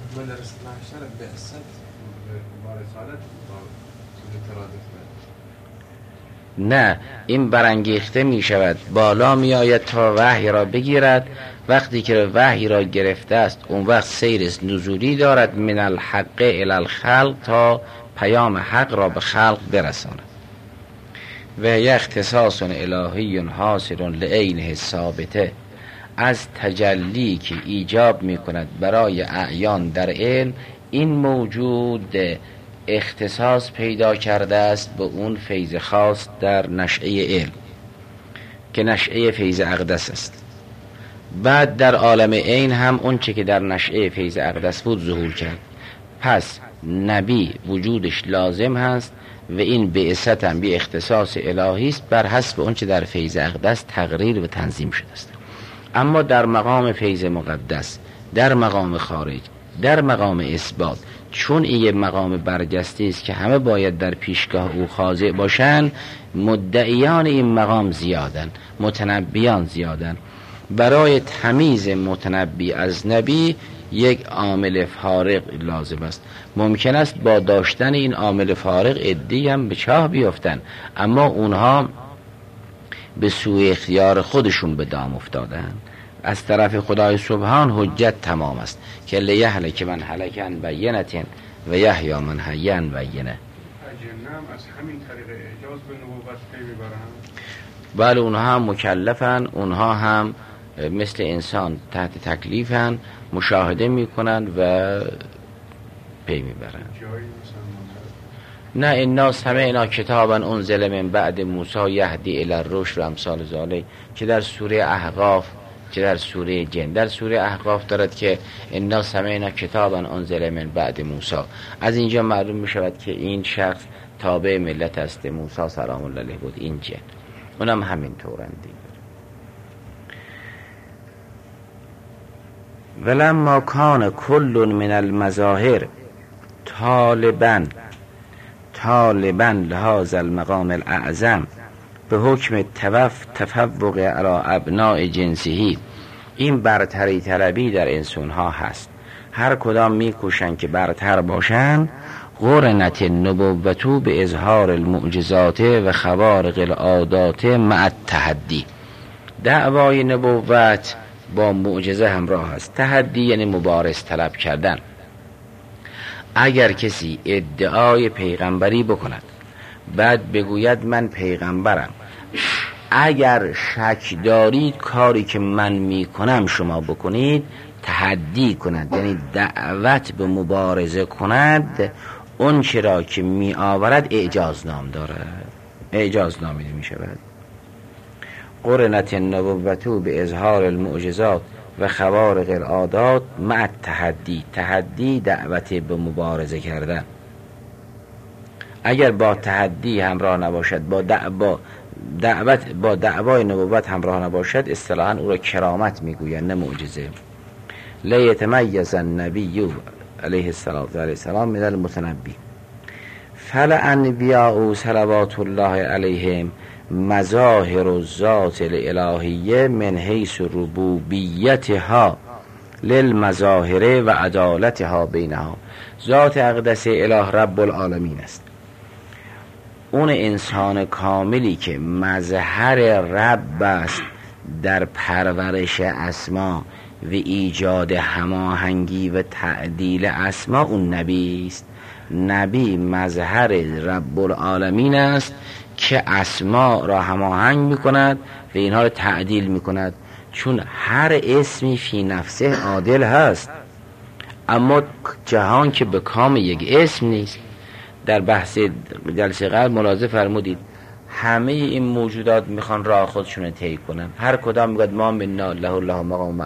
نه، این برانگیخته می شود، بالا می آید تا وحی را بگیرد. وقتی که وحی را گرفته است اون وقت سیر نزولی دارد من الحق الی الخلق تا پیام حق را به خلق برساند. و اختصاص الهی حاصل لعینه ثابته، از تجلی که ایجاب می کند برای اعیان در علم، این موجود اختصاص پیدا کرده است به اون فیض خاص در نشأه علم که نشأه فیض اقدس است. بعد در عالم عین هم اون چه که در نشأه فیض اقدس بود ظهور کرد. پس نبی وجودش لازم هست و این بعثت هم بی اختصاص الهی است بر حسب اون چه در فیض اقدس تقریر و تنظیم شده است. اما در مقام فیض مقدس، در مقام خارج، در مقام اثبات، چون این مقام برجسته است که همه باید در پیشگاه او خاضع باشند، مدعیان این مقام زیادن، متنبیان زیادن. برای تمیز متنبی از نبی یک عامل فارق لازم است. ممکن است با داشتن این عامل فارق عده‌ای هم به چاه بیفتن، اما اونها به سوی اختیار خودشون به دام افتادن. از طرف خدای سبحان حجت تمام است که لیهلک من هلکن بینتن و یحیی من حیین بینه. اجنه از همین طریق اعجاز به نبوت پی میبرن. بله، اونها هم مکلفن، اونها هم مثل انسان تحت تکلیفن، مشاهده میکنن و پی میبرن. نه الناس همه اینا کتابا انزل من بعد موسی یهدی الی الرشد و امثال ذالک که در سوره احقاف، که در سوره جن. در سوره احقاف دارد که الناس همه اینا کتابا انزل من بعد موسی. از اینجا معلوم می شود که این شخص تابع ملت است موسی سلام الله علیه بود. این جن اونم همین طورندی. ولما کان کل من المظاهر طالبا طالبا لهذا المقام الاعظم به حکم توف تفوق علی ابناء جنسهی، این برتری طلبی در انسان ها هست. هر کدام میکوشن که برتر باشن. قرنت النبوة به اظهار المعجزات و خوارق العادات مع التحدی. دعوای نبوت با معجزه همراه است. تحدی یعنی مبارز طلب کردن. اگر کسی ادعای پیغمبری بکند بعد بگوید من پیغمبرم، اگر شک دارید کاری که من میکنم شما بکنید، تحدی کند یعنی دعوت به مبارزه کند، اون چرا که می آورد اعجاز نام دارد، اعجاز نامیده می شود. قرنت النبوة به اظهار المعجزات و خوارق العادات مع تحدی. تحدی دعوت به مبارزه کردن. اگر با تحدی همراه نباشد، با دعوا دعوت با دعوای نبوت همراه نباشد، اصطلاحاً او را کرامت میگویند نه معجزه. لا یتمیز النبی علیه السلام من المتنبی. فالانبیاء صلوات الله علیهم مظاهر الذات الالهیه من حیث ربوبیتها للمظاهر و عدالتها بینها. ذات اقدس اله رب العالمین است. اون انسان کاملی که مظهر رب است در پرورش اسما و ایجاد هماهنگی و تعدیل اسما، اون نبی است. نبی مظهر رب العالمین است که اسما را هماهنگ میکند و اینها را تعدیل میکند، چون هر اسمی فی نفسه عادل هست، اما جهان که به کام یک اسم نیست. در بحث جلسه قبل ملاحظه فرمودید همه این موجودات میخوان راه خودشون طی کنن، هر کدام میگه ما مننا له الله مقام معلوم.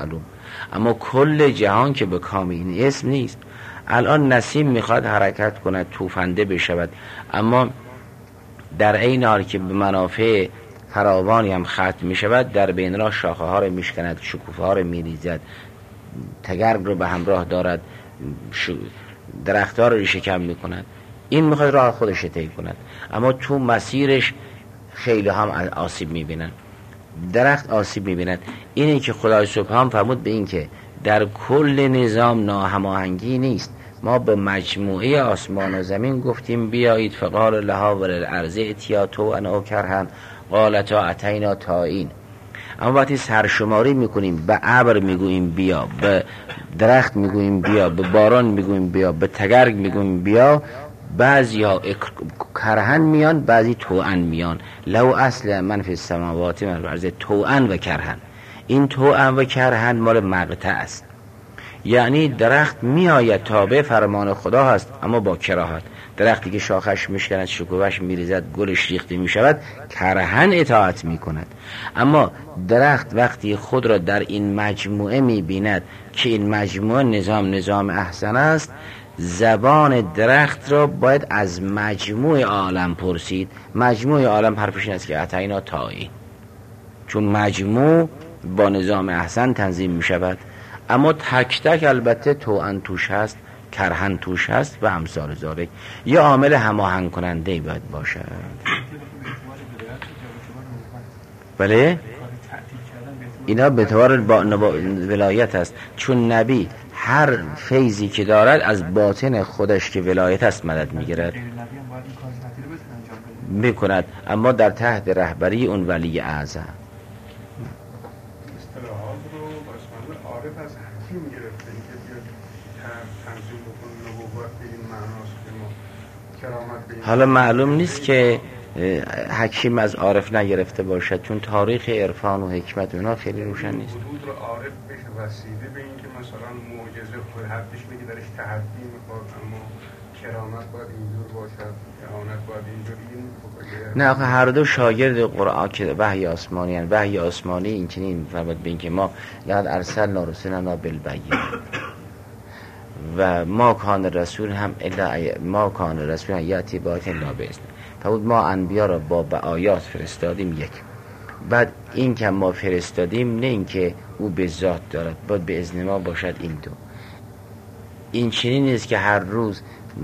اما کل جهان که به کام این اسم نیست. الان نسیم میخواد حرکت کند، توفنده بشود، اما در این حال که به منافع فراوانی هم ختم میشود، در بین راه شاخه ها رو میشکند، شکوفه ها رو میریزد، تگرگ رو به همراه دارد، درخت ها رو ریشه کم میکند. این میخواد راه خودش طی کند، اما تو مسیرش خیلی هم آسیب میبینن، درخت آسیب میبیند. اینه که خدای سبحان فرمود به این که در کل نظام ناهماهنگی نیست. ما به مجموعه آسمان و زمین گفتیم بیایید، فقال لها وللارض ائتیا طوعا او کرها قالتا اتینا طائعین. اما وقتی سرشماری میکنیم، به ابر میگوییم بیا، به درخت میگوییم بیا، به باران میگوییم بیا، به تگرگ میگوییم بیا، بعضی ها کرهن میان، بعضی طوعن میان. لو اصل من فی السماوات من فی الارض طوعن و کرهن. این طوعن و کرهن مال مقطع است، یعنی درخت میآید تابع فرمان خدا هست اما با کراهت. درختی که شاخش میشکند، شکوفش میریزد، گلش ریخته میشود، کرهن اطاعت میکند. اما درخت وقتی خود را در این مجموعه میبیند که این مجموعه نظام نظام احسن است، زبان درخت را باید از مجموع عالم پرسید. مجموع عالم حرفش این است که اتینا طائعین، چون مجموع با نظام احسن تنظیم می شود. اما تک تک البته طوعن توش هست، کرهن توش هست و امثال ذالک. یه عامل هماهنگ کننده باید باشد. بله اینا به اعتبار ولایت است، چون نبی هر فیضی که دارد از باطن خودش که ولایت است مدد میگیرد میکند، اما در تحت رهبری اون ولی اعظم. اصطلاحات رو بسمانه عارف از حکیم گرفته که بیاد تنظیم بکنه نبوت به این معناست که ما کرامت به این. حالا معلوم نیست که حکیم از عارف نگرفته باشد، چون تاریخ عرفان و حکمت اونا خیلی روشن نیست. حدود رو عارف بشه وسیله به این که مثلا معجزه خود حدش میگه درش تحدی میخواد، اما کرامت باید اینجور باشد، اعانت باید اینجوری. نه آخه هر دو شاگرد قرآن که وحی آسمانی هستند. وحی آسمانی این چنین فرمود به این که ما لقد ارسلنا رسلنا بالبینات و ما کان رسول هم الا ما کان رسول هم یاتی بآیات الا باذن. فرمود ما انبیا را با آیات فرستادیم. یک بعد این که ما فرستادیم نه این که او به ذات دارد، باید به اذن ما باشد. این دو این چنین نیست که هر روز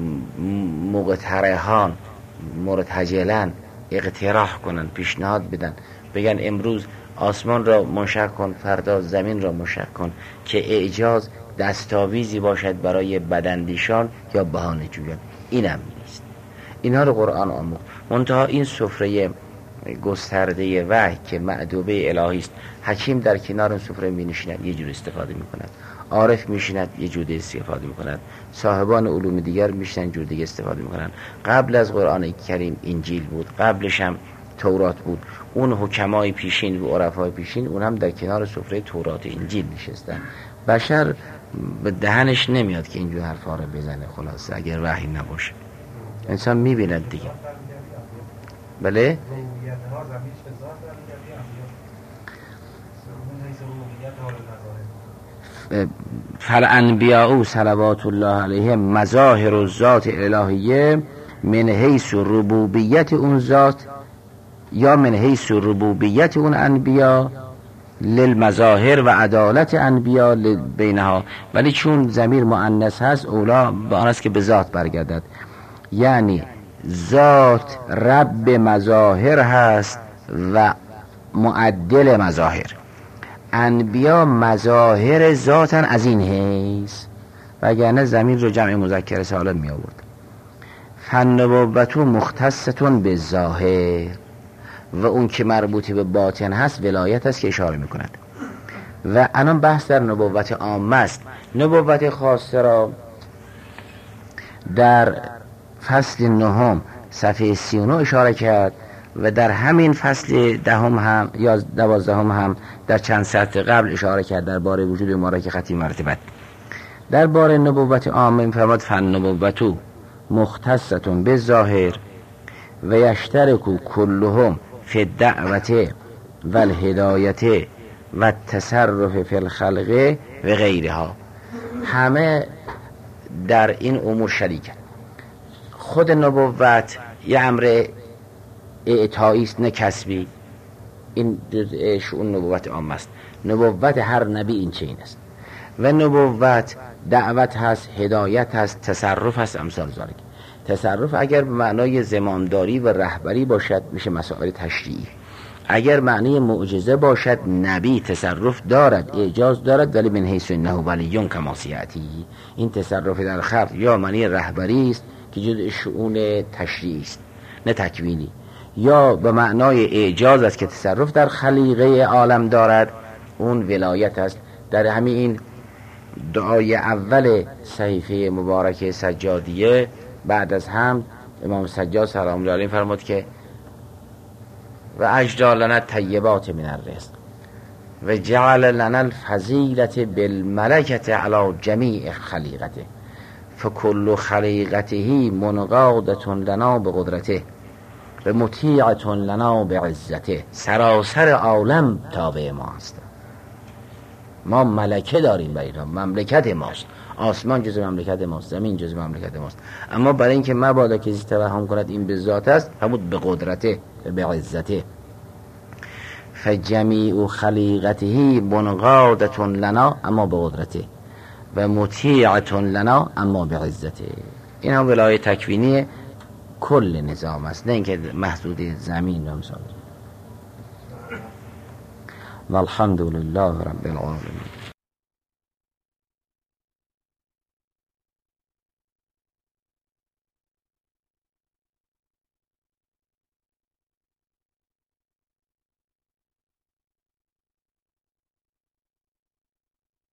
مقترحان مرتجلن اقتراح کنن، پیشنهاد بدن، بگن امروز آسمان را منشق کن، فردا زمین را منشق کن، که اعجاز دستاویزی باشد برای بداندیشان یا بهانه جویان. اینم نیست. اینها رو قرآن آموخت. منتها این سفره گسترده وحی که معدوبه الهی است، حکیم در کنار اون سفره می نشیند یه جور استفاده می کند، عارف می شیند یه جور استفاده می کند، صاحبان علوم دیگر می شیند جور دیگه استفاده می کنند. قبل از قرآن کریم انجیل بود، قبلش هم تورات بود. اون حکمای پیشین و عرفای پیشین اون هم در کنار سفره تورات انجیل نشستن. بشر به دهنش نمیاد که اینجور حرفا رو بزنه. خلاصه اگر وحی نباشه انسان می بیند دیگه. بله فالانبیاء صلوات الله علیهم مظاهر الذات الالهیه من حیث ربوبیت اون ذات یا من حیث ربوبیت اون انبیا للمظاهر و عدالت انبیا بینها. ولی چون ضمیر مؤنث هست اولا به آن است که به ذات برگردد، یعنی ذات رب مظاهر هست و معدل مظاهر. انبیا مظاهر ذاتن از این حیث، وگرنه ضمیر رو جمع مذکر سالم می آورد. فالنبوة مختصة به ظاهر و اون که مربوط به باطن هست ولایت است که اشاره می کند. و الان بحث در نبوت عامه است. نبوت خاصه را در فصل نهم صفحه سی و نه اشاره کرد و در همین فصل دهم هم یا دوازدهم هم در چند سطر قبل اشاره کرد درباره وجود مبارک خطی مرتبت. درباره نبوت عامه فرمود فالنبوة مختصة بالظاهر و یشترک کلهم فی الدعوة و الهدایة و تصرف فی الخلق و غیرها، همه در این امور شریکن. خود نبوت یه امر اعطایی است نه کسبی، این جزء شؤون نبوت عام است. نبوت هر نبی این چنین است و نبوت دعوت هست، هدایت هست، تصرف هست، امثال ذالک. تصرف اگر به معنای زمامداری و رهبری باشد میشه مسائل تشریعی، اگر معنی معجزه باشد نبی تصرف دارد، اعجاز دارد، ولی من حیث انه ولی کما سیاتی، این تصرف در خلق یا معنی رهبری است که جزء شؤون تشریعی است نه تکوینی، یا به معنای اعجاز است که تصرف در خلیقه عالم دارد، اون ولایت است. در همین این دعای اول صحیفه مبارک سجادیه بعد از هم امام سجاد سلام الله علیه فرمود که و اجری لنا طیبات من الرزق و جعل لنا الفضیلة بالملکة علی جمیع خلیقته فکل خلیقته منقادة لنا بقدرته و مطیعة لنا بعزته. سراسر عالم تابع ما است، ما ملکه داریم، برای اینا مملکت ماست، آسمان جزء مملکت ماست، زمین جزء مملکت ماست، اما برای اینکه مبادا کسی توهم کند این به ذات است، همون به قدرته و به عزته. فجمیع خلیقته منقادة لنا اما به قدرته و مطیعة لنا اما به عزته. این هم ولایت تکوینی کل نظام است، نه اینکه محدود زمین و مثال. والحمد لله رب العالمین.